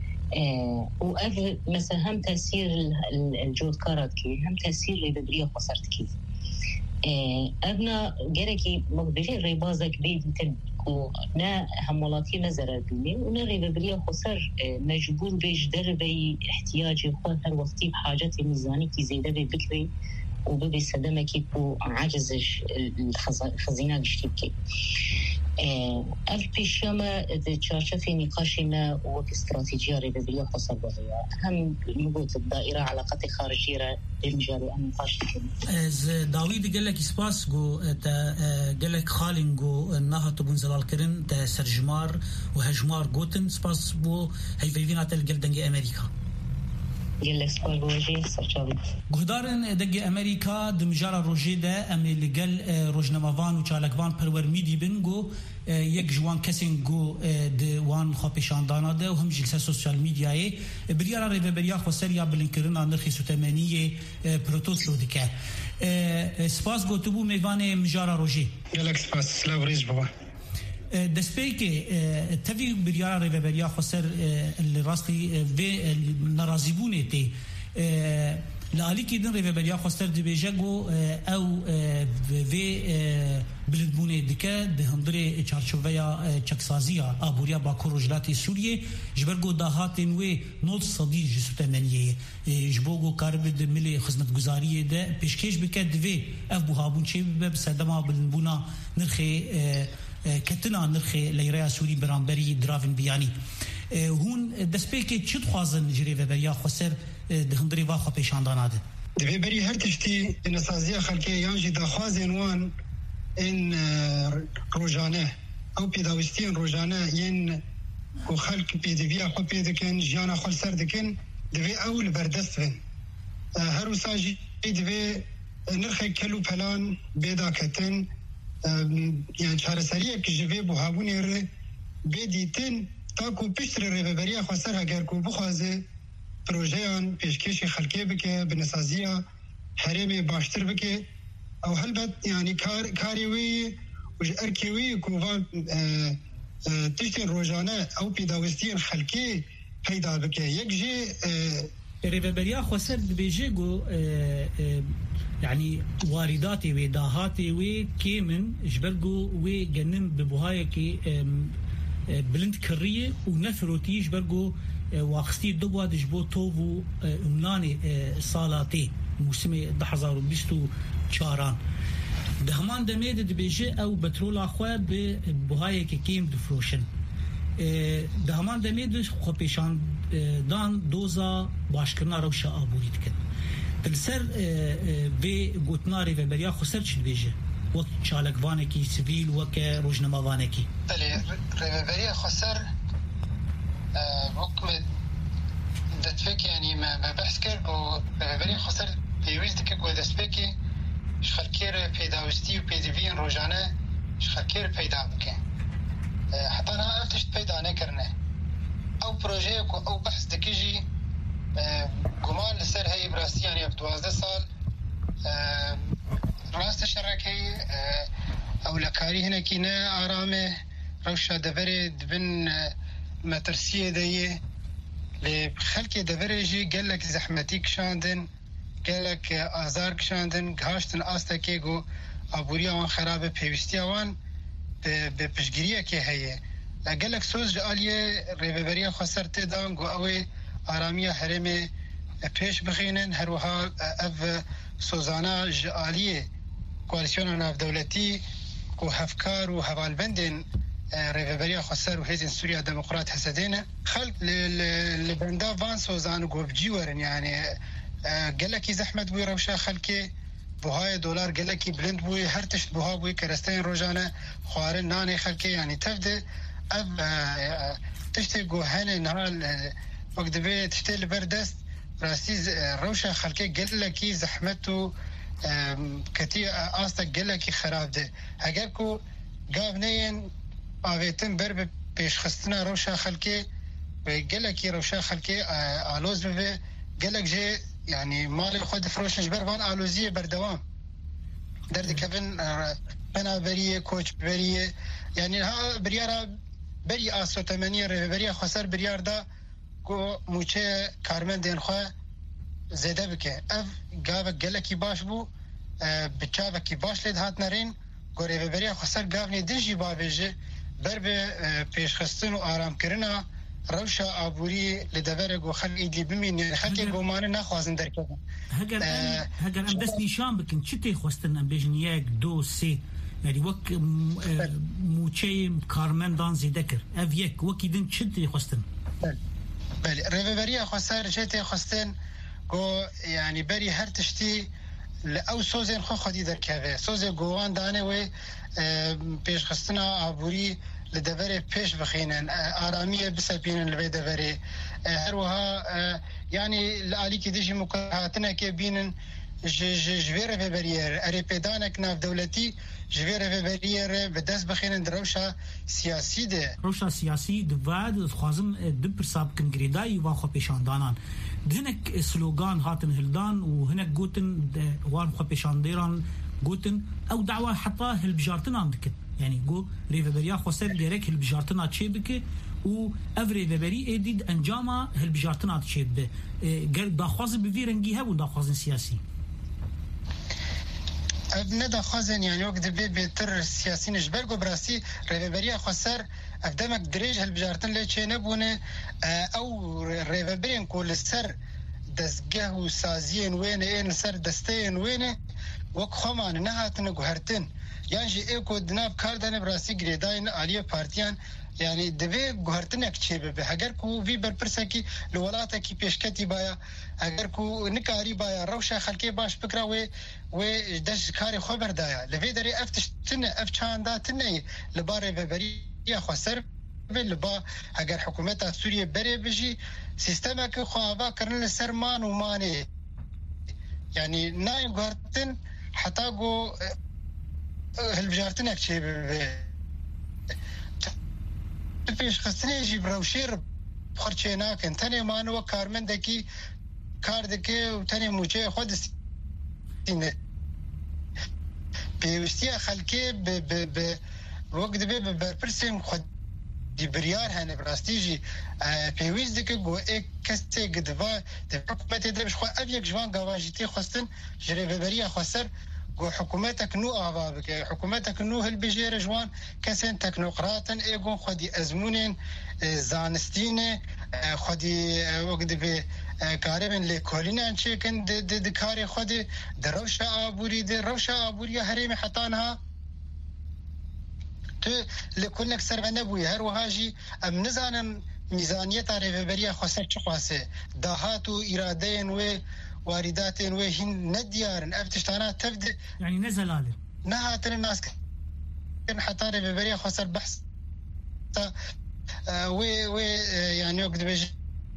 وأف مثلا هم تأثير الجود كارات كي هم تأثير ريبابريا خسرت كي أبنا جركي مقبلي ريبازك بيدتن كو نا همولاتي نزر بيني ونا ريبابريا خسر مجبور بيش دربي احتياجي خود هر وقتي بحاجات ميزاني كي زيادة بكري وببي صدمة كي بو عجزش الخزينة جشتيبكي أف بيشيما تشارشة في نقاشنا وك استراتيجية ريبابريا خسر بغيا هم نقول الدائرة علاقات خارجية المجالي أن نقاش از داوید گلک اسپاس گو تا گلک خالین گو نها تبون زلال کرن تا سرجمار و هجمار گوتن اسپاس بو هیفیوینا تل گلدنگ امریکا گلک سپاس بوجی سرچاوی گهدارن دگ امریکا دمجارا روژه ده امی لگل روجنموان و چالکوان پرورمی دیبن گو یک جوان کسین گو دوان خوابشاندانا ده و هم جلسه سوشال میدیای بریارا ریوبریا خوستر یا بلنکرنا نرخی سوتمنی پروتوس رو دکه سپاس گو تبو میوان مجارا روژه گلک سپاس سلاو ریز بابا دسپیک تفی بریارا ریوبریا خوستر راستي في نرازيبوني تي لالي كيدن ريفبريا خوستر دي بيجاغو او في بلدبوني دكا دهندري چارچوبيا چكسازيا ابوريا باكو رجلاتي سوريه جبرغو دهاتن وي نوت صدي جسوتمنيه جبوغو كاربد ملي خدمت گزاريه ده پیشکش بکد وی اف بوهابون چي بسدما بلبونا نرخي كتنا نرخي ليريا سوري برامبري درافن بياني هون دسپیک چه خوازن جری و بریا خسر دهندری وا خو پیشاندان ده دبی بری هر تشتی نسازیا خلکی یانجی د خوازن وان ان روجانه او پیداوستین روجانه ین کو خلق پیدویا خو پیدکن جانا خل سر دکن دبی اول بردستن هر وساجی دبی نرخی کلو پلان بيدا کتن يعني شهر سريع كجيبه بوهابوني ر بديتن تاكو بيشتر ريفبريا خسرها غيركو بخوازه بروجيان بيشكيشي خلقي بك بنسازيا حريمي باشتر بك او هلبت يعني كار كاريوي وج اركيوي كوفان تشتن روجانه او بيداوستين خلقي هيدا بك يكجي ريفبريا خسر بيجيغو يعني وارداتي وداهاتي وكيمن جبرجو وجنن ببوهاي كي بلند كريه ونثروتي جبرجو واخستي دبوا دجبو توفو امناني صالاتي موسم ألفين وعشرين شاران دهمان دميد دبيجي او بترول اخوا ببوهاي كي كيم دفروشن دهمان دميد خو پیشان دان دوزا باشكرنا روشا ابوريد كن تلسر في گوتناری و بریا خسر چی بیجه وقت چالکوانکی سیویل وقت روزنامه‌وانکی بله بریا خسر حکم دتفك يعني ما بحث كر و بریا خسر پیوست که گو دستبکی شخلکیر پیداوستی و پیدوین روزانه شخلکیر پیدا بکن حتی نه افتشت پیدا نکرنه او پروژه او بحث دکیجی گمان لسر هی براستی یعنی دوازده سال راست شرکه او لکاری هنه که نه آرامه روشا دبره دبن مترسیه دیه لخلق دبره جی گلک زحمتی کشاندن گلک آزار کشاندن گهاشتن آستا که گو آبوریا وان خراب پیوستی وان به پشگیریه که هیه گلک سوز جالیه ریببریا خسر تیدان گو اوی آرامی حرم پیش بخینن هر وها اف سوزانا جالیه کوالسیون ناف دولتی کو هفکار و حوالبندن ریوبریا خسر و هیزن سوریا دموکرات حسدین خلق لبندا وان سوزان و گوبجی ورن يعني قالك زحمت بوي روشا خلقي بوهاي دولار قالك بلند بوي هر تشت بوها بوي كرستين روجانا خوارن ناني خلقي يعني تفد اب تشتي جو هاني نهال وقت بي تشتي البردست راسي روشا خلقي قالك زحمته كتي آستك قالك خراب ده هاگركو قابنين آویتن بر به پیشخستنا روشا خلقی و گلکی روشا خلقی آلوز به گلک جه يعني مال خود فروشش بروان آلوزیه بردوام درد کفن بنا بریه کوچ بریه يعني ها بریارا بری آسو تمنیه رو بریه خسر بریار دا کو موچه کارمن دین خواه زیده بکه اف گاوک گلکی باش بو بچاوکی باش لید هات نرین گوره بریه خسر گاونی دنجی بابیجه بر به پیشخستن و آرام کردن روشا آبوری لدبر گو خلق ایدی بمین یعنی خلقی گومانه نخوازن درکدن هگر هگر ام دست نشان بکن چی تی خواستن ام بیجن یک دو سه یعنی وک موچه کارمندان زیده کر او یک وکی دن چی تی خواستن بله روبری خواستن چی تی خواستن گو یعنی بری هر تشتی او سوزن خو خودی درکوه سوز گوان دانه و پیشخستنا آبوری لدبره پیش بخینن آرامیه بسپینن لبی دبره هروها يعني لالي كي ديجي مكاتنا كي بينن جوير في برير اري بيدانك ناف دولتي جوير في برير بدس بخين دروشا سياسي ده روشا سياسي دباد خوازم دبر ساب كنغريداي واخو بيشاندانان دهنك سلوغان هاتن هلدان وهناك جوتن وان خو بيشانديران جوتن او دعوه حتى هالبجارتنا عندك يعني جو ريفبريا خوسر ديريك هالبجارتنا تشيبك و افري دبري اديد انجاما هالبجارتنا تشيب قال داخواز بفيرنجي هبو داخواز سياسي ابن داخوازن يعني وقت بي بتر السياسيين جبرقو براسي ريفبريا خوسر افدمك دريج هالبجارتن اللي تشينبونه او ريفبرين كل السر دزقه وسازين وين اين سر دستين وين وكخمان نهاتن قهرتن يعني ايكو دناب كاردن براسي جريداين عليه بارتيان يعني دبي قهرتنك تشيب به اگر کو في برپرسکی لولاته کی پیشکتی بایا اگر کو نکاری بایا روشه خلکی باش فکره و و دش کاری خبر دایا لوی دری افتشتن اف چاندا تنی لباره ببری یا خسر بالبا اگر حکومت سوریه بری بجی سیستمک خواوا کرن سرمان و مانی يعني نايم قهرتن حتى جو هالبجارتنك تشيب به پیش خستنی جی بروشیر خرچینا کن تنی مانو کارمندکی کار دکی و تنی موجه خود سینه پیوستی خلکی ب ب ب وقت به برپرسیم خود دی بریار هنه براستی جی پیویز دکی گو ایک کسی گدوا دی حکومت دربش خو ابیک جوان گواجیتی خستن جری ببریا خسر جو حكومتك نو أعضابك حكومتك نو هالبجير جوان كسن تكنوقراطن إيجون خدي أزمونين زانستين خدي وقت ب كاربن لكولينا شيكن د د كاري خدي دروشة أبوري دروشة أبوري هريم حطانها ت لكلك سر نبوي هر وهاجي أم نزانن ميزانية ريفبريا خسر شخاصة دهاتو إرادين و واردات وهن نديارن افتشتانا تبدأ يعني نزل عليه نهات الناس كان حتى ببريا خسر بحث و و يعني وقت بيجي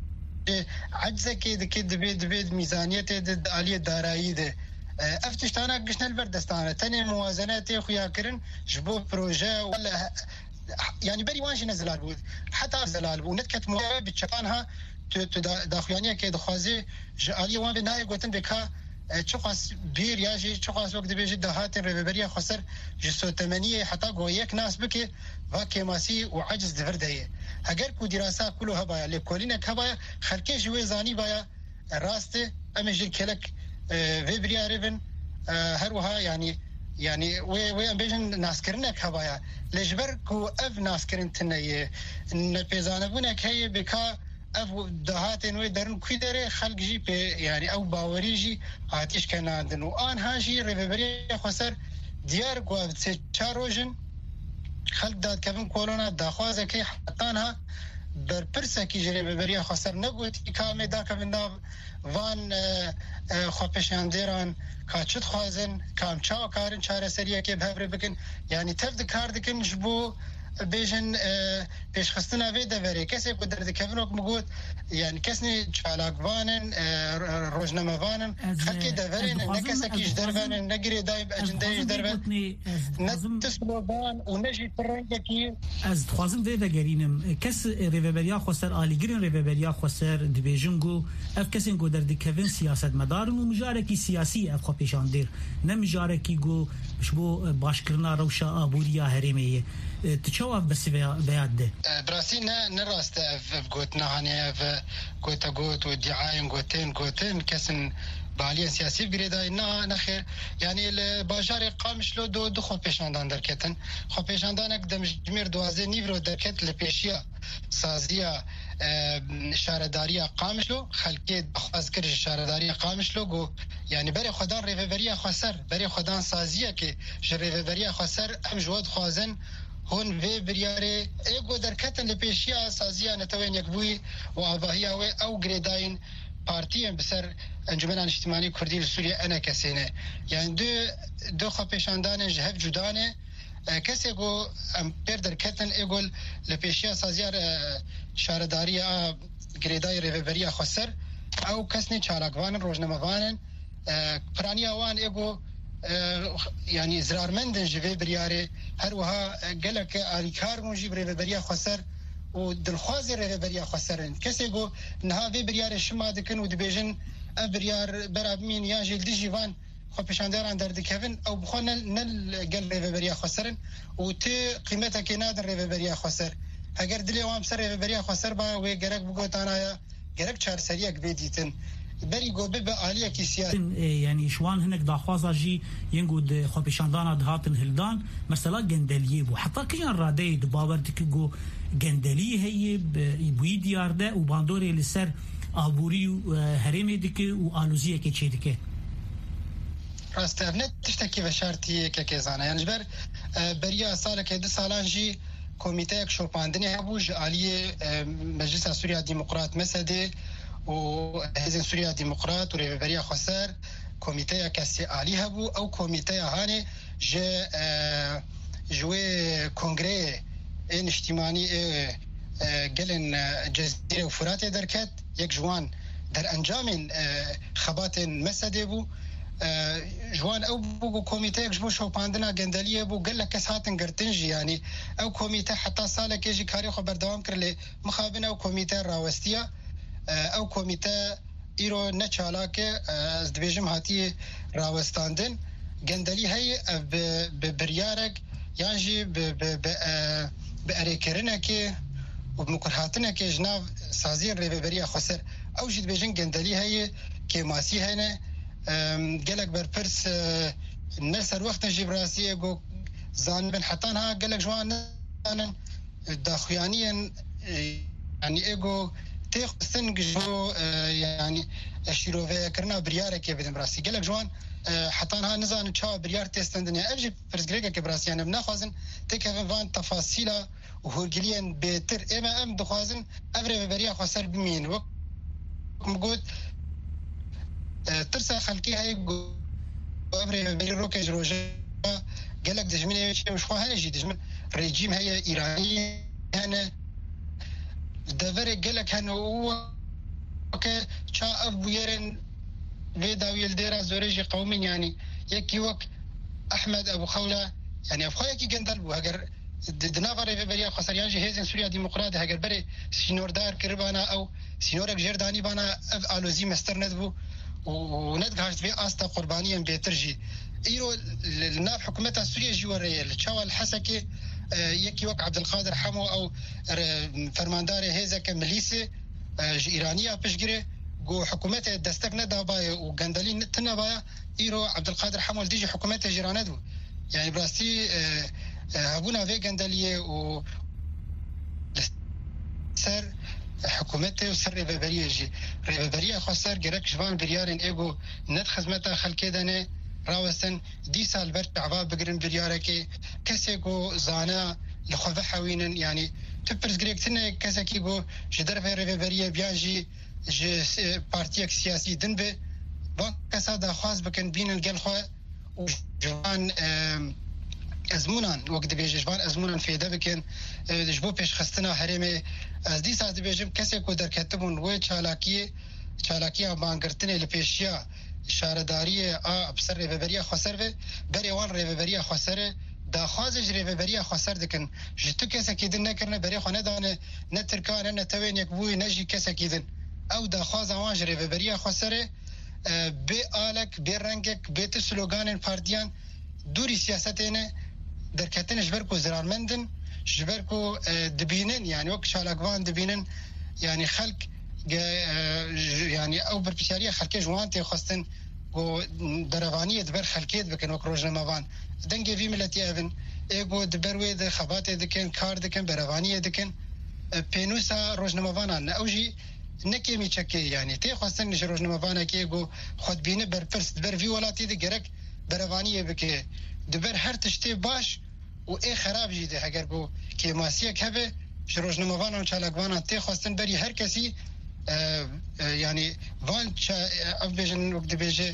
عجزة كده كده بيد بيد ميزانية تد عليه دارایی ده افتشتانا قشنا البردستانة تاني موازنات خويا كرن جبو بروجه ولا يعني بري وانش نزل على حتى نزل على ونتكت مويه بتشقانها داخلانیه که دخوازی جالی وان به نای گوتن بکا چقاس بیر یا جی چقاس وقت بیجی دهات رببری خسر جسو تمنیه حتی گو یک ناس بکه و کماسی و عجز دفرده اگر کو دراسه کلو هبایا لکولینه هبایا خلکی جوی زانی بایا راسته امیجی کلک و بریاربن هر وها يعني يعني وي وي امبيجن ناسكرنك هبايا لجبر كو اف ناسكرن تنيه ان بيزانبونك هي بكا اف دهاتن وي درن كوي دري خلق جي بي يعني او باوري جي هاتيش كناندن وان هاجي ريفبري خسر ديار كو تشاروجن خلق داد كفن كورونا داخوازه كي حطانها برپرسه کی جری ببریا خسر نبود کامه دا کمندا وان خوپشاندران کاچت خوازن کام چاو کارن چاره سریه که بهبره بکن یعنی تفد کار دکن جبو بیژن پیش خستنا وی دوره کسی کو درد کفنوک مگود یعنی کسنی چالاک وانن روزنامه وانن خلکی دورین نکسه کیش دروانن نگیری دایب اجنده دروان نتسلو بان و نجی ترنگه کی از خوازم وی دگرینم کس ریوبریا خسر آلیگرین ریوبریا خسر دیویژنگو اف کسین گو درد کفن سیاست مدارن و مجارکی سیاسی اف خو پیشاندیر نه مجارکی گو شبو باشکرنا روشا آبوریا هریمیه تشوف بس بياد ده براسي نا نراست اف قوتنا هاني اف قوتا قوت ودعايم قوتين قوتين كسن باليا سياسي بريدا نا نخير يعني الباجار قامش له دو دو خو پیشاندان درکتن خو پیشاندانك دمجمير دوازه نيفرو درکت لپیشیا سازیا شارداریا قامش له خلقي خاص كر شارداریا قامش له گو يعني بري خدان ريفبريا خسر بري خدان سازيه كي ريفبريا خسر ام جواد خوازن هون في برياري ايغو دركتن لپیشیا سازیا نتوين يكبوي واباهيا او گريداين بارتيين بسر انجمن اجتماعي كردي لسوريا انا كسينه يعني دو دو خو پیشاندان جهف جدانه کسی گو ام پر درکتن ایگول لپیشیا سازیار شارداری آ گریدای ریوبریا خسر او کسنی چالاکوان روزنامه‌وان پرانی اوان ایگو یعنی ازرارمندن جوی بریاره هر وها گلک آلیکار مونجی ریوبریا خسر و دلخواز ریوبریا خسرن کسی گو نها وی بریاره شما دکن و دبیجن بریار برابمین یا جل دیجیوان خو پیشانداران در دکوین او بخو نل نل گل ریوبریا خسرن و تی قیمتا که نادر ریوبریا خسر اگر دلی وام سر ریوبریا خسر با و گرک بگوتانایا گرک چهار سریک بیدیتن بری گوبه به عالیه کی سیاست يعني شوان هناك داخوازا جي ينقود خو بيشاندانا دهاتن هلدان مثلا جندليه بو حتى كيان رادي دباور ديكو جندليه هي بوي ديار ده وباندوري لسر ابوري هرمي ديك والوزيه كي تشي ديك راست ابنت تشتكي بشارتي ككيزانا يعني جبر بريا سالك دو سالان جي كوميتي شوباندني ابوج علي مجلس سوريا الديمقراط مسدي وهزن سوريا ديمقراط وريبريا خسر كوميتي كاسي علي هبو او كوميتي هاني ج جوي كونغري ان اجتماعي قلن جزيره وفرات دركت يك جوان در انجام خبات مسدي بو جوان او بو كوميتي جبو شوباندنا گندليه بو قال لك ساعتن قرتنجي يعني او كوميتي حتى صاله كيجي كاري خبر دوام كرلي مخابن او كوميتي راوستيه او کمیته ایرو نچالاکه از دبیجم هاتی راوستاندن گندلی های به بریارک یعنی به اریکرنه که و بمکرهاتنه که جناب سازی ریبریا خسر او جد بیجن گندلی های که ماسی هنه گلک برپرس نسر وقت جبراسی گو زانبن حتان ها گلک جوان داخویانیان يعني ايجو تيخ سنجو يعني شيروفيا كرنا برياره كي بدم راسي قالك جوان حتى انا نزان تشا بريار تستندنيا افجي برزغريكا كبراسي يعني بناخذن تكفن فان تفاصيل وهرجليان بيتر اما ام دخوازن افري بريا خسر بمين وك مقود ترسا خلقي هاي افري بري روكي جروجا قالك دجمني مش خو هنجي دجمن ريجيم هي ايراني هنا دفر قالك هنو اوكي شا ابو يرن فيدا ويلديرا زوريجي قومي يعني يكي وك احمد ابو خوله يعني افخويا كي قندل وهجر دنافر في بريا خسريان جهاز سوريا ديمقراطي هجر بري سينور دار كربانا او سينورك جرداني بانا اف الوزي مسترند بو وندغاش في استا قربانيا بيترجي ايرو الناف حكومتها سوريا جواريه الشوا الحسكي يكي وك عبد القادر حمو او فرمانداري هيزك مليسي ايرانيه بشجري جو حكومته دستك ندا باي وغندلين تنبايا ايرو عبد القادر حمو ديجي حكومته جيراندو يعني براستي ابونا في غندليه و سر حكومته وسر ريبريه جي ريبريه خسر جرك جوان بريارن ايجو ند خدمته خلكيدنه راوسن دي سال برت عباب بقرن برياركي كسيكو زانا لخوف حوينن يعني تبرز غريكتنا كسكيكو جدر في ريبريه بيانجي ج بارتيك سياسي دنبه با كسادا خاص بكن بين الجلخو وجوان ازمونان وقت بيجي جوان ازمونان في دبكن جبو پیش خستنا حرمه از دي ساعت بيجم كسيكو در كتبون و چالاكي چالاكي بانگرتنه لپیشیا شارداری ا بسر ریبریا خسر و بریوان ریبریا خسر دا خازج ریبریا خسر دکن جتو کس کیدن نکرنه بری خانه دانه نه ترکان نه توین یک بوی نجی کس کیدن او دا خاز وان ریبریا خسر به آلک به رنگک به سلوگان پارتیان دوری سیاستینه در کتن جبر کو زرارمندن جبر کو دبینن يعني وك شالقوان دبینن يعني خلق يعني او بربشاريه خلكي جوانتي خاصن و درفانيه دبر خلكيت بكن وك روجنموان دنگي في ملتي افن ايغو دبروي د خبات دكن كار دكن برفانيه دكن بينوسا روجنموان اوجي نكيمي تشكي يعني تي خاصن نش روجنموان كيغو خود بينه برفرس دبر في ولاتي دغرك برفانيه بك دبر هر تشتي باش و اي خراب جيده اگر بو كي ماسيك هبه روجنموان او چالاگوان تي خاصن بري هر كسي يعني فان اف بيجن وقت بيجي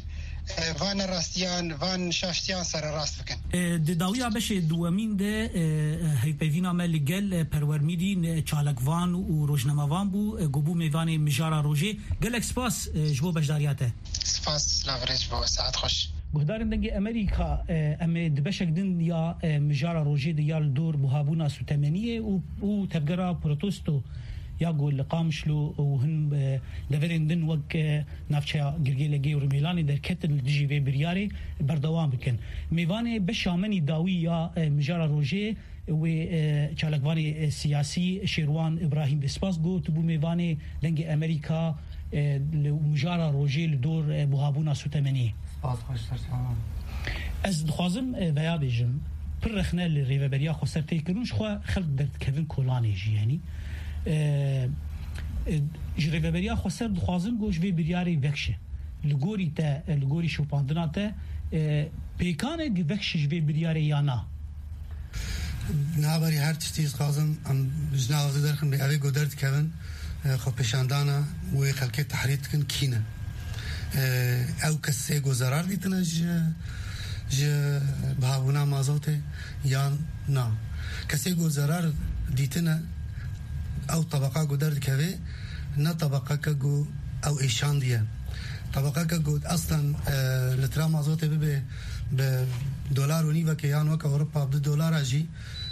وان راستیان وان شاشتیان سر راست بکن د داویا بشه دوامین ده هیپوینا ملگل پرورمیدین چالکوان و روزنامه‌وان بو گوبو میوان مجارا روجی گلک سپاس جبو بجداریاته سپاس لاورج بو ساعت خوش بهدارن دنگ امریکا ام دبشک دن یا مجارا روجی دیال دور بوهابونا سوتمنیه و او تبگرا پروتستو یا گل قامشلو وهن لفرين دن وق نافشا جرجيلجي ورميلاني در كتل دجي في برياري بردوام بكن ميواني بشامني داوي يا مجارا روجي و چالکوانی سیاسی شیروان ابراهیم بسپاس گو تبو میواني دنگ امریکا مجارا روجي لدور بوهابونا سوتمني سپاس خوشتر تمام از دخوازم ويا بيجم پرخنا لريفبريا خسرتي كرونش خو خلق در كيفن كولاني جي يعني جريفبريا خسر دخوازم گوش في برياري وكشه لگوري تا لگوري شوپاندنا تا پیکان دی وکش في برياري يانا نابري هر چیز خازم ام جناز درخم به اوی گودرد کون خو پیشاندانا و خلک تحریت کن کینه او کسی گو ضرر دیتنه ج ج بهابونا مازوته یا نه کسی گو ضرر دیتنه او طبقه گودرد کوي نه طبقه کو او ایشان دیه طبقه کو اصلا لترا مازوته به به دلار ونی و کیان وک اوروبا ب دلار اجي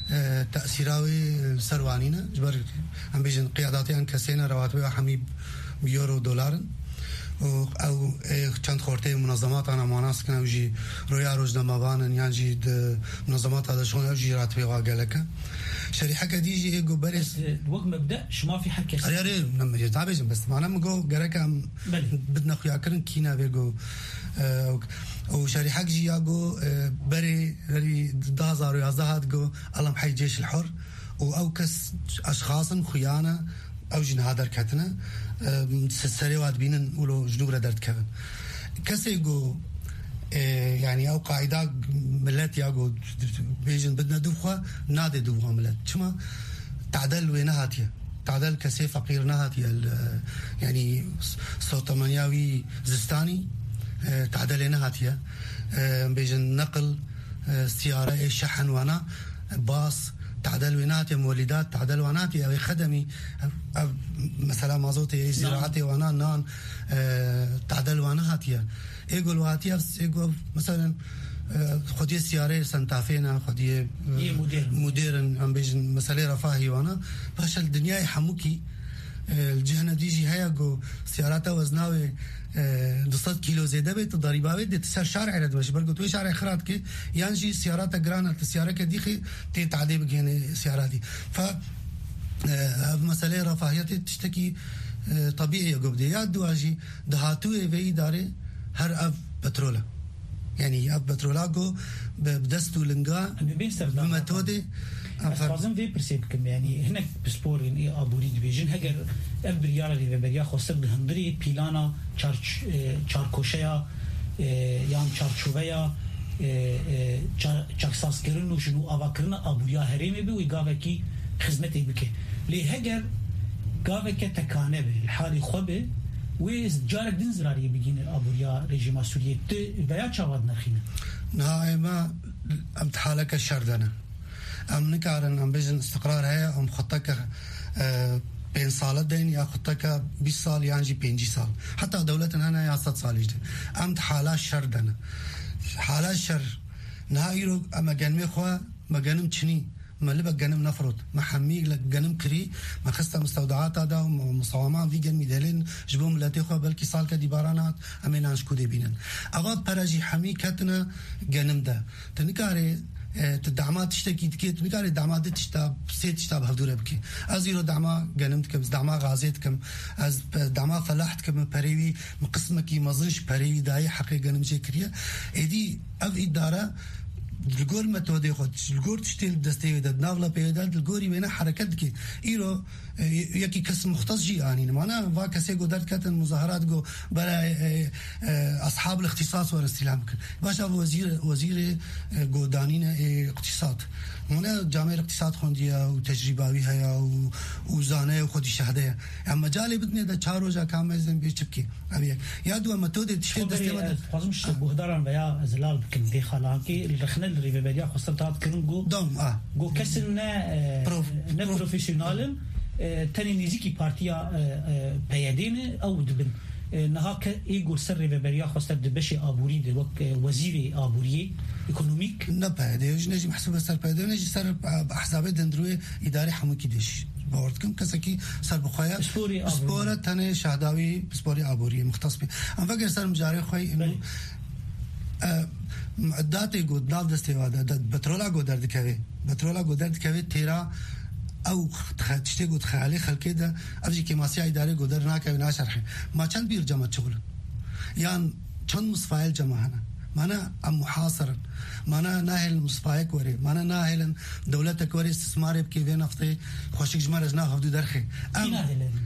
تاثيراوي سروانينا جبر ام بيجن قياداتي ان كسينا رواتب حميب يورو دولار او چند خورته منظمات انا مناس کنه وجي رويا روزنامه‌وان يعني منظمات هذا شلون وجي راتبه واقلك شريحه كديجي ايجو بريس وقت مبدا ما في حكي يا ريت لما يتابع بس معنا مجو جركم بدنا خويا كرن كينا بيجو او شريحه جي ياجو بري بري دازار يازهات جو الله حي جيش الحر او كس اشخاص خيانه او جن هادر كتنا سريوات بينن ولو جنوب ردرت كفن كسي جو يعني او قاعده ملات ياجو بيجن بدنا دوخه نادي دوخه ملات شما تعدل وينهاتيه تعدل كسي فقير نهاتيه يعني صوتمانياوي زستاني تعدل نهاتيه بيجن نقل سياره شحن وانا باص تعدل ويناتي مولدات تعدل واناتي او خدمي مثلا مازوتي زراعتي وانا نان تعدل واناتي ايقول واتي ايقول مثلا خدي سياره سنتافينا خدي مديرن ام بيجن مثلا رفاهي وانا باش الدنيا يحموكي الجهنه ديجي هياغو سيارات وزناوي دوصد كيلو زياده بيت ضريبه بيت تسار شارع رد باش برغو توي شارع خرات كي يانجي سيارات جرانا السياره كديخي تي تعدي بجين سياراتي ف مساله رفاهيتي تشتكي طبيعي قبديات دواجي دهاتوي في اداره هر اف بترولا يعني اف بترولاغو بدستو لنقا بميثودي لازم في برسيب كم يعني هناك بسبور يعني ابوري ديفيجن هاجر ابريار اللي بريا خسر بهندري بيلانا تشارش تشاركوشيا يان تشارشوفيا تشاكساس كرنو شنو افاكرنا ابوريا هريمي بي ويغافكي خدمتي بك لي هاجر غافك تكانه الحالي خوبه وجارك دنزراري بيجين الابوريا ريجيم سوريا بيا تشاود نخينا نايما امتحالك الشردنه ام نكارن ام بيجن استقرار هي ام خطك بين صال دين يا خطك بيس صال يعني بينجي صال حتى دولتنا هنا يا ست صال يجي ام حالات شردنا حالات شر نهايرو اما جنمي خو ما جنم تشني ما لبا جنم نفرط ما حمي لك جنم كري ما خسته مستودعات هذا ومصومات في جنم دلين جبهم لا تخو بلكي صال كدي بارانات امينانش كودي بينن اغا برجي حمي كتنا جنم ده تنكاري تدعمات تشتكي تكيت نكاري دعمات تشتا سيت تشتا بهدوره بكي ازيرو دعما جنمتكم دعما غازيتكم از دعما فلاحتكم بريوي مقسمكي مزنش بريوي داي حقي جنمجي كريا ادي اف اداره الجور متودي خد الجور تشتيل دستي ده نافلا بيدا الجوري بين حركات كي ايرو يكي كسم مختص جي يعني معنا وا كسي قدرت كتن مظاهرات جو برا اصحاب الاختصاص والاستلام باشا وزير وزير جودانين اقتصاد هنا جامعة الاقتصاد خوندية وتجربة بها وزانة وخدي شهادة أما جالي بدني ده شاروجا كامل زين بيشبكي أبيك يا دوا متودة تشتري دستمة خازمش بهداران بيا زلال بكن دي خلاكي الرخنة اللي ريفيبيديا خسرتها كرنجو دوم آه جو كسرنا نه بروفيشنالم تاني نزيكي بارتيا بيادين أو دبن نهاك إيجور سر ريفيبيديا خسر دبشي آبوري ده وك وزير آبوري إيكونوميك نبى ده يج نجي محسوب سر بيدا نجي سر بحسابات دندروي إداري حموكي دش باورتكم كسكي سر بخايا سبورة تاني شهداوي سبوري آبوري مختص بي أنا فكر سر مجاري خوي إنه معدات يقود ناف دستيواده بترولا قدر دكوي بترولا قدر دكوي تيرا او تشتي قد خالي خلكي ده افجي كماسيا اداري قدر ناكوي ناشرحي ما كان بير جمع شغل يعني كان مصفايل جماعنا مانا ام محاصرا مانا ناهل مصفايك وري مانا ناهل دولتك وري استثماري بكي في نفطي خوشك جمال جنا هفدو درخي ام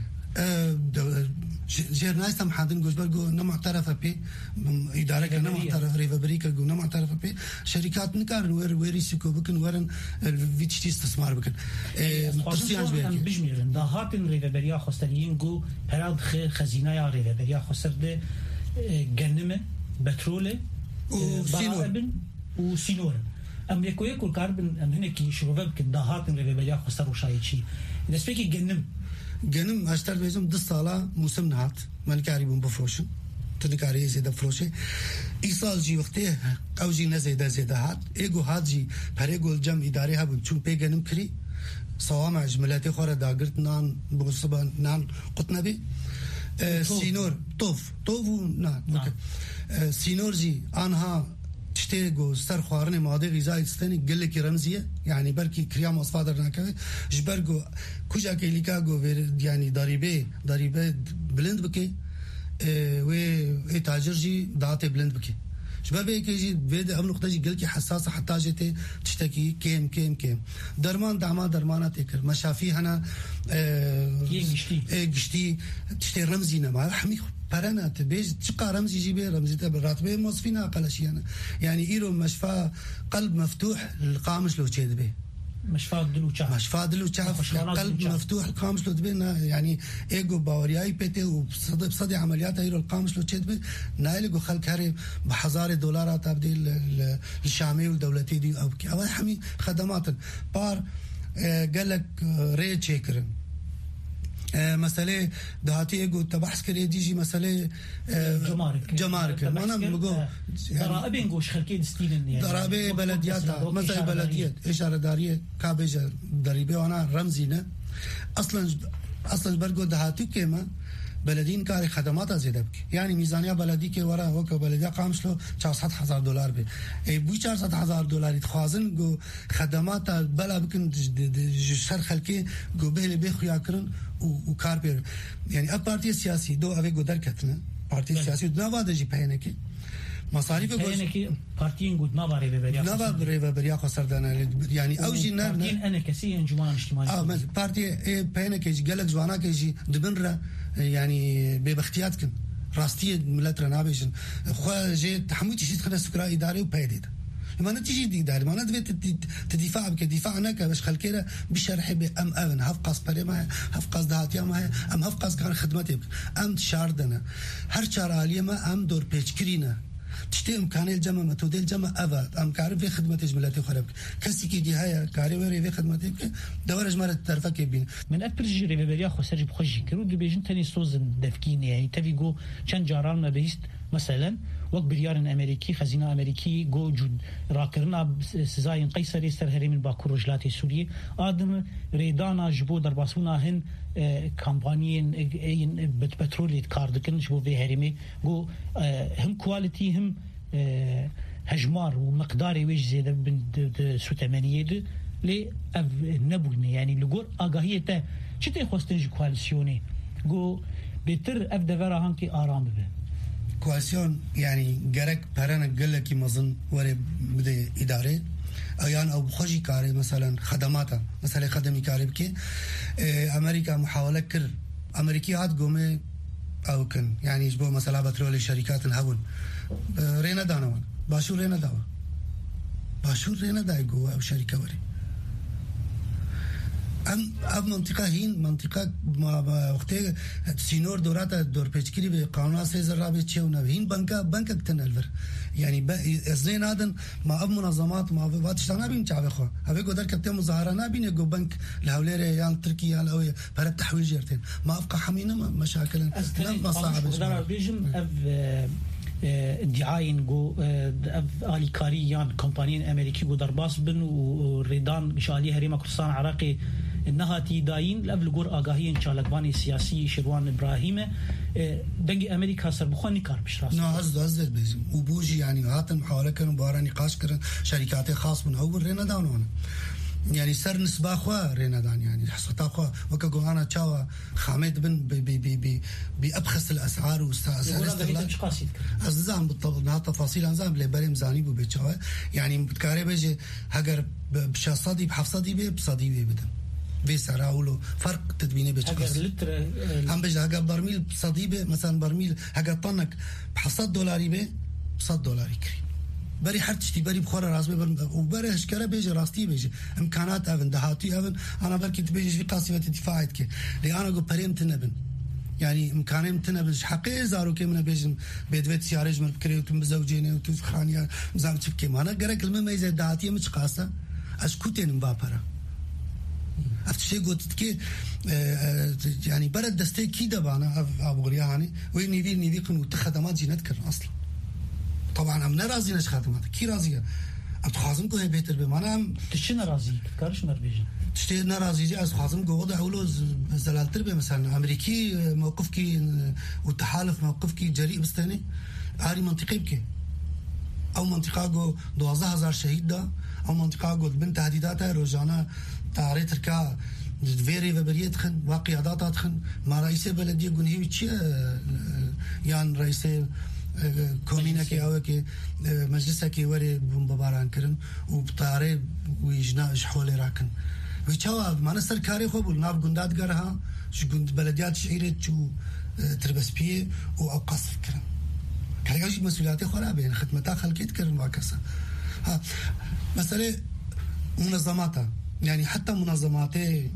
جير نايس هم حادين جوجبر جو نمعترف بي إدارة كنا معترف ريفا بريكا جو نمعترف بي شركات نكار وير ويري سيكو بكن ورن الفيتشتي استثمار بكن ترسيانج بيكي بجميرن ده هاتن ريفا بريا خسرين جو هراد خزينة يا ريفا بريا خسر ده جنمة بترول وسينور وسينور أم يكو يكو كاربن أم هناك شروفة بكن ده هاتن ريفا بريا خسر وشايد شيء نسبيكي جنم جنم اشتر بيزم دس سالا موسم نهات مالكاري بون بفروشن تنكاري زيادة فروشة إيصال جي وقته أو جي نزيدة زيادة هات إيجو هات جي بريجو الجم إداري هبون شو بي جنم كري صوامع جملاتي خورة داقرت نان بغصبا نان قطنا بي آه سينور طوف طوفو نان آه سينور جي أنها تشتيجو ستر خوارني ماضي غذائي تستني قل لك رمزية يعني بركي كريام أصفادر ناكوي جبرجو كوجا كيليكاجو يعني ضريبة ضريبة بلند بكي اه و تاجرجي دعاتي بلند بكي جبر بيجي يجي بيد أمر نقطة جي قلكي حساسة حتى جتة تشتكي كيم كيم كيم درمان دعما درمانات يكر مشافي هنا اه جشتي تشتي رمزينا ما حمي برنا تبيج تشقى رمزي يجيبه رمزي تبع راتبه موظفين أقل شيء أنا يعني إيرو مشفى قلب مفتوح القامش لو تشيد به مشفى دلو شاف مشفى دلو شاف قلب مفتوح القامش لو تبينا يعني إيجو باورياي بيته وبصدق بصدق عمليات إيرو القامش لو تشيد به نايلجو خلك هري بحزار دولارات تبديل الشامي والدولتي دي أو كي أول حمي خدمات بار قال لك ريت شيكرن مسألة دهاتي يقول تبحث كريه ديجي مسألة جمارك جمارك أنا بقول ضرائب نقوش خلكين ستيلن يعني ضرائب بلديات مثل بلديات إشارة دارية كابيجة ضريبة وأنا رمزينا أصلاً أصلاً برجو دهاتي كمان بلدين كاري خدمات زيادة بك يعني ميزانية بلدي كي ورا هو كبلدية قامش له چهارصد هزار دلار به اي بو چهارصد هزار دلار يتخوازن جو خدمات بلا بكن جسر خلكي جو بهل بخيا كرن وكار بير يعني البارتي السياسي دو افي جو دركتنا بارتي السياسي دو نواده جي بينكي مصاريف بينكي بارتين قد نباري ببريا نباري ببريا خسردنا يعني اوجي نار بارتين انا كسي انجمان اجتماعي اه بارتي اي بينكي قالك زوانا كيجي دبنرا يعني ببختياتكن راستيه ملت رنابيشن خو جي تحميتي شي تخلص فكره اداري وبايدت ما نتيجي دي اداري ما ندفت تدفاع بكدفاع انا باش خلكيره بشرح ام ام هفقاس بري ما هفقاس دهاتيا ما ام هفقاس كان خدمتي ام شاردنا هر شاراليه ما ام دور بيچكرينا تشتي امكانيه الجمع متوديل جمع افاد ام كارف في خدمه جملاتي خرب كسي كي دي هيا كاري وري في خدمتي دورج مره طرفه كيبين من ابرج ريفيريا خسر بخجي كرو دي بيجن تاني سوزن دفكين يعني تفيغو كان جاران ما بيست مثلا وقت بريارن امريكي خزينه امريكي جو جود راكرنا سزاين قيصري سر هرم باكور رجلاتي سوريه ادم ريدانا جبو درباسونا هن كامبانيين اين بترول كاردكن جبو في هرمي جو هم كواليتي هم هجمار ومقداري ويش زياده بن سو ثمانية لي نبوني يعني لغور اغاهيته چته خوستنج كواليسيوني جو بيتر اف دفرا هانكي ارام به كواليسيون يعني جرك برنا قال لك مظن وري بده اداره ايان او بخجي كاري مثلا خدماتها مثلا خدمي كاري بكي امريكا محاوله كر امريكيات قومه او كن يعني يجبو مثلا بترول الشركات الهون رينا دانوان باشو رينا داوا باشو رينا داي جوا او شركه وري ام اب منطقه هین منطقه ما وقتی سینور دورات دور پیچکری به قانون سه ذره چه و هین بنکا بنکا تنالفر يعني ازين هذا ما اب منظمات ما واتش انا بين تعب اخو ابي قدر كتم مظاهره انا بين جو بنك الهوليره يعني تركيا الاويه فرد تحويل جرتين ما ابقى حمينا مشاكل ما صعب بيجم اف ادعاين جو الي كاريان كومبانيين امريكي جو درباس بن وريدان شالي هريمه كردستان عراقي انها تيداين لقبل جور اگاهين شالكباني سياسي شروان ابراهيم دنگي امريكا سر بخوني كار بشراس نو هز هز بيزم وبوجي يعني هات محاوله كانوا بارا نقاش كرن شركات خاص من اول رينا داون يعني سر نسبه خو رينا دان يعني حصتا خو وكغو انا تشاوا خامد بن بي بي بي بابخس الاسعار واستاسال الزام بالطبع تفاصيل انزام لبري مزاني بو بتشاوا يعني بتكاري بيجي هاجر بشاصدي بحفصدي بي بصدي بي بدن بيسعر أولو فرق تدبيني بيتشخص هم بيجي هاجا برميل بصديبه مثلا برميل هاجا طنك بحصد دولاري بي بصد دولاري كري بري حرتشتي بري بخورة راس بي وبري هشكرا بيجي راستي بيجي امكانات افن دهاتي افن انا بركي تبيجي في قاسمة دفاعات كي لي انا قو بريم تنبن يعني امكانهم تنبن حقي زارو كي من بيجي بيدويت سيارة جمل بكري وتم بزوجيني وتوف خانيا مزام تبكي ما انا قرأ كلمة ما يزيد دهاتي مش قاسة اشكوتين مبابرة افتشي قلت كي يعني برد دستي كده بانا ابو غريا يعني وين يدي نيدي قنو خدمات جي نذكر اصلا طبعا ام نرازي نش خدمات كي راضيه اتخازم كو بيتر بمانا تشنا راضي كارش مربيجن تشتي نرازي جي از خازم قو وضع اولو زلالتر به مثلا امريكي موقفكي والتحالف موقفكي جريء بستاني عاري منطقي بكي او منطقه جو دوازده هزار شهيد ده او منطقه جو بنت تهديداتها روزانه تعري تركا فيري فبريت خن وقيادات خن ما رئيس بلديه قن هي تشي يعني رئيس كومينا كي او كي مجلس كي وري بمباران كرن وبطاري ويجنا شحولي راكن ويتشوا معنا سركاري خو بول ناف قندات غرها شو قند بلديات شعيرت شو تربس بيه او قصف كرن كايش مسؤولياتي خرابه يعني خدمتها خلقيت كرن معكسه ها مساله منظماتها يعني حتى منظماتي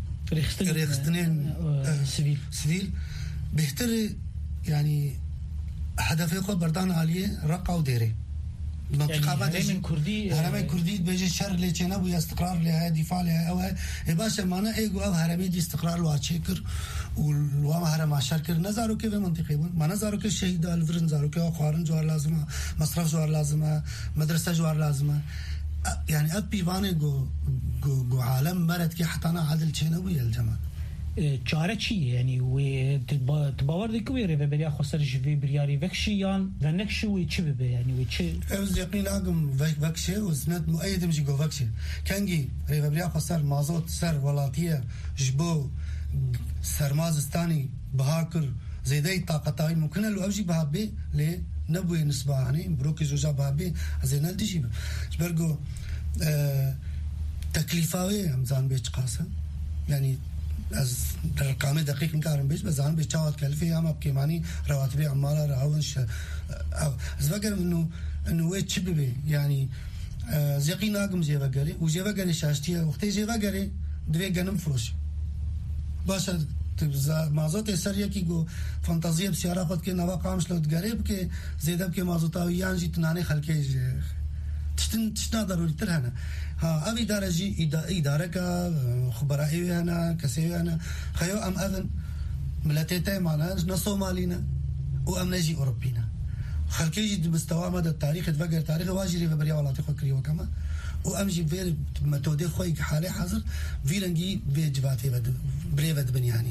ريخستنين سيفيل سيفيل بيهتر يعني هدفي خو بردان عاليه رقع وديري منطقه هرمين كردي هرمين كردي بيجي شر اللي كنا ويا استقرار لها دفاع لها او يا باشا معنا ايجو او هرمي دي استقرار واتشكر والوام هرم عشركر نزارو كيف منطقي ما نزارو كي شهيد الفرن نزارو كي خارن جوار لازمه مصرف جوار لازمه مدرسه جوار لازمه يعني ابي فاني جو جو, جو عالم مرت كي حتى انا عادل شنوي الجماعه چاره چی یعنی و تباور دیگه ری بریا خسر جوی بریاری وکشیان و نکشوی چی به یعنی و چی از یقین اگم وکشه و سنت مؤید میشه گو وکشه کنگی ری بریا خسر مازوت سر ولاتیه جبو سرمازستانی بهاکر زیده طاقتای ممکنه لو ابجی بهابه ل نبوي نسبة يعني بروكي زوجة بابي زين تجي برجو أه تكلفاوي همزان بيش قاسة يعني از رقم دقيق نكارم بيش بزان بيش تاوت كلفي أما بكيماني رواتبي عمالة راونش از فكر إنه إنه ويت شببي يعني أه زيقين ناقم زي فكري وزي فكري شاشتيه وقتي زي فكري دوي جنم فروش باشا مازوت سریه کی گو فانتازیه بسیاره خود که نوا قامش لود گریب که زیدب که مازوتاویان جی تنانه خلقه تشتن تشنا ضروري ترهنا ها ابي درجي اداره کا خبرائي هنا كسي هنا خيو ام اذن ملتيته معنا نصو مالينا وام نجي اوروبينا خلقه جي مستوى مدى التاريخ تفكر تاريخ واجري فبريا ولا تفكري وكما وامشي في متودي خوي حالي حاضر فيلنجي في جباتي بد بريفد بن يعني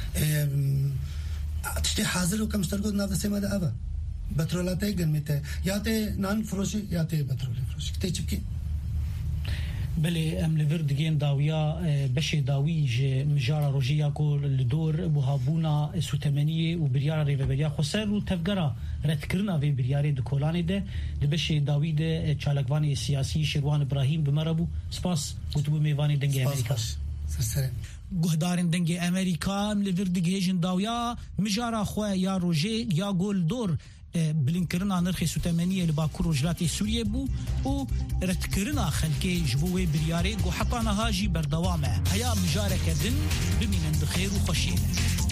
تشتي حاضر وكم اشتركوا نفس ما ده ابا بترولاتي قلمته ياتي نان فروشي ياتي بترول فروشي تيجي بله ام لفر دگین داویا بشه داویج مجارا روجیا کو لدور بوهابونا سوتمنی و بریار ری و بریا خسر و تفگرا رتکرنا و بریاری د کولانی ده د بشه داوی ده چالکوانی سیاسی شروان ابراهیم بمربو سپاس بوتو میوانی دنگ امریکا سلام گهدارن دنگ امریکا ام لفر دگیجن داویا مجارا خو یا روجی یا گول دور بلینکرنا نرخ سوتمنیه لباکور و جلاتی سوریه بو و رتکرنا خلکی جبوه بریاره گو حتى نهاجی بردوامه هیا مجاره کردن بمینن بخیر و خوشیه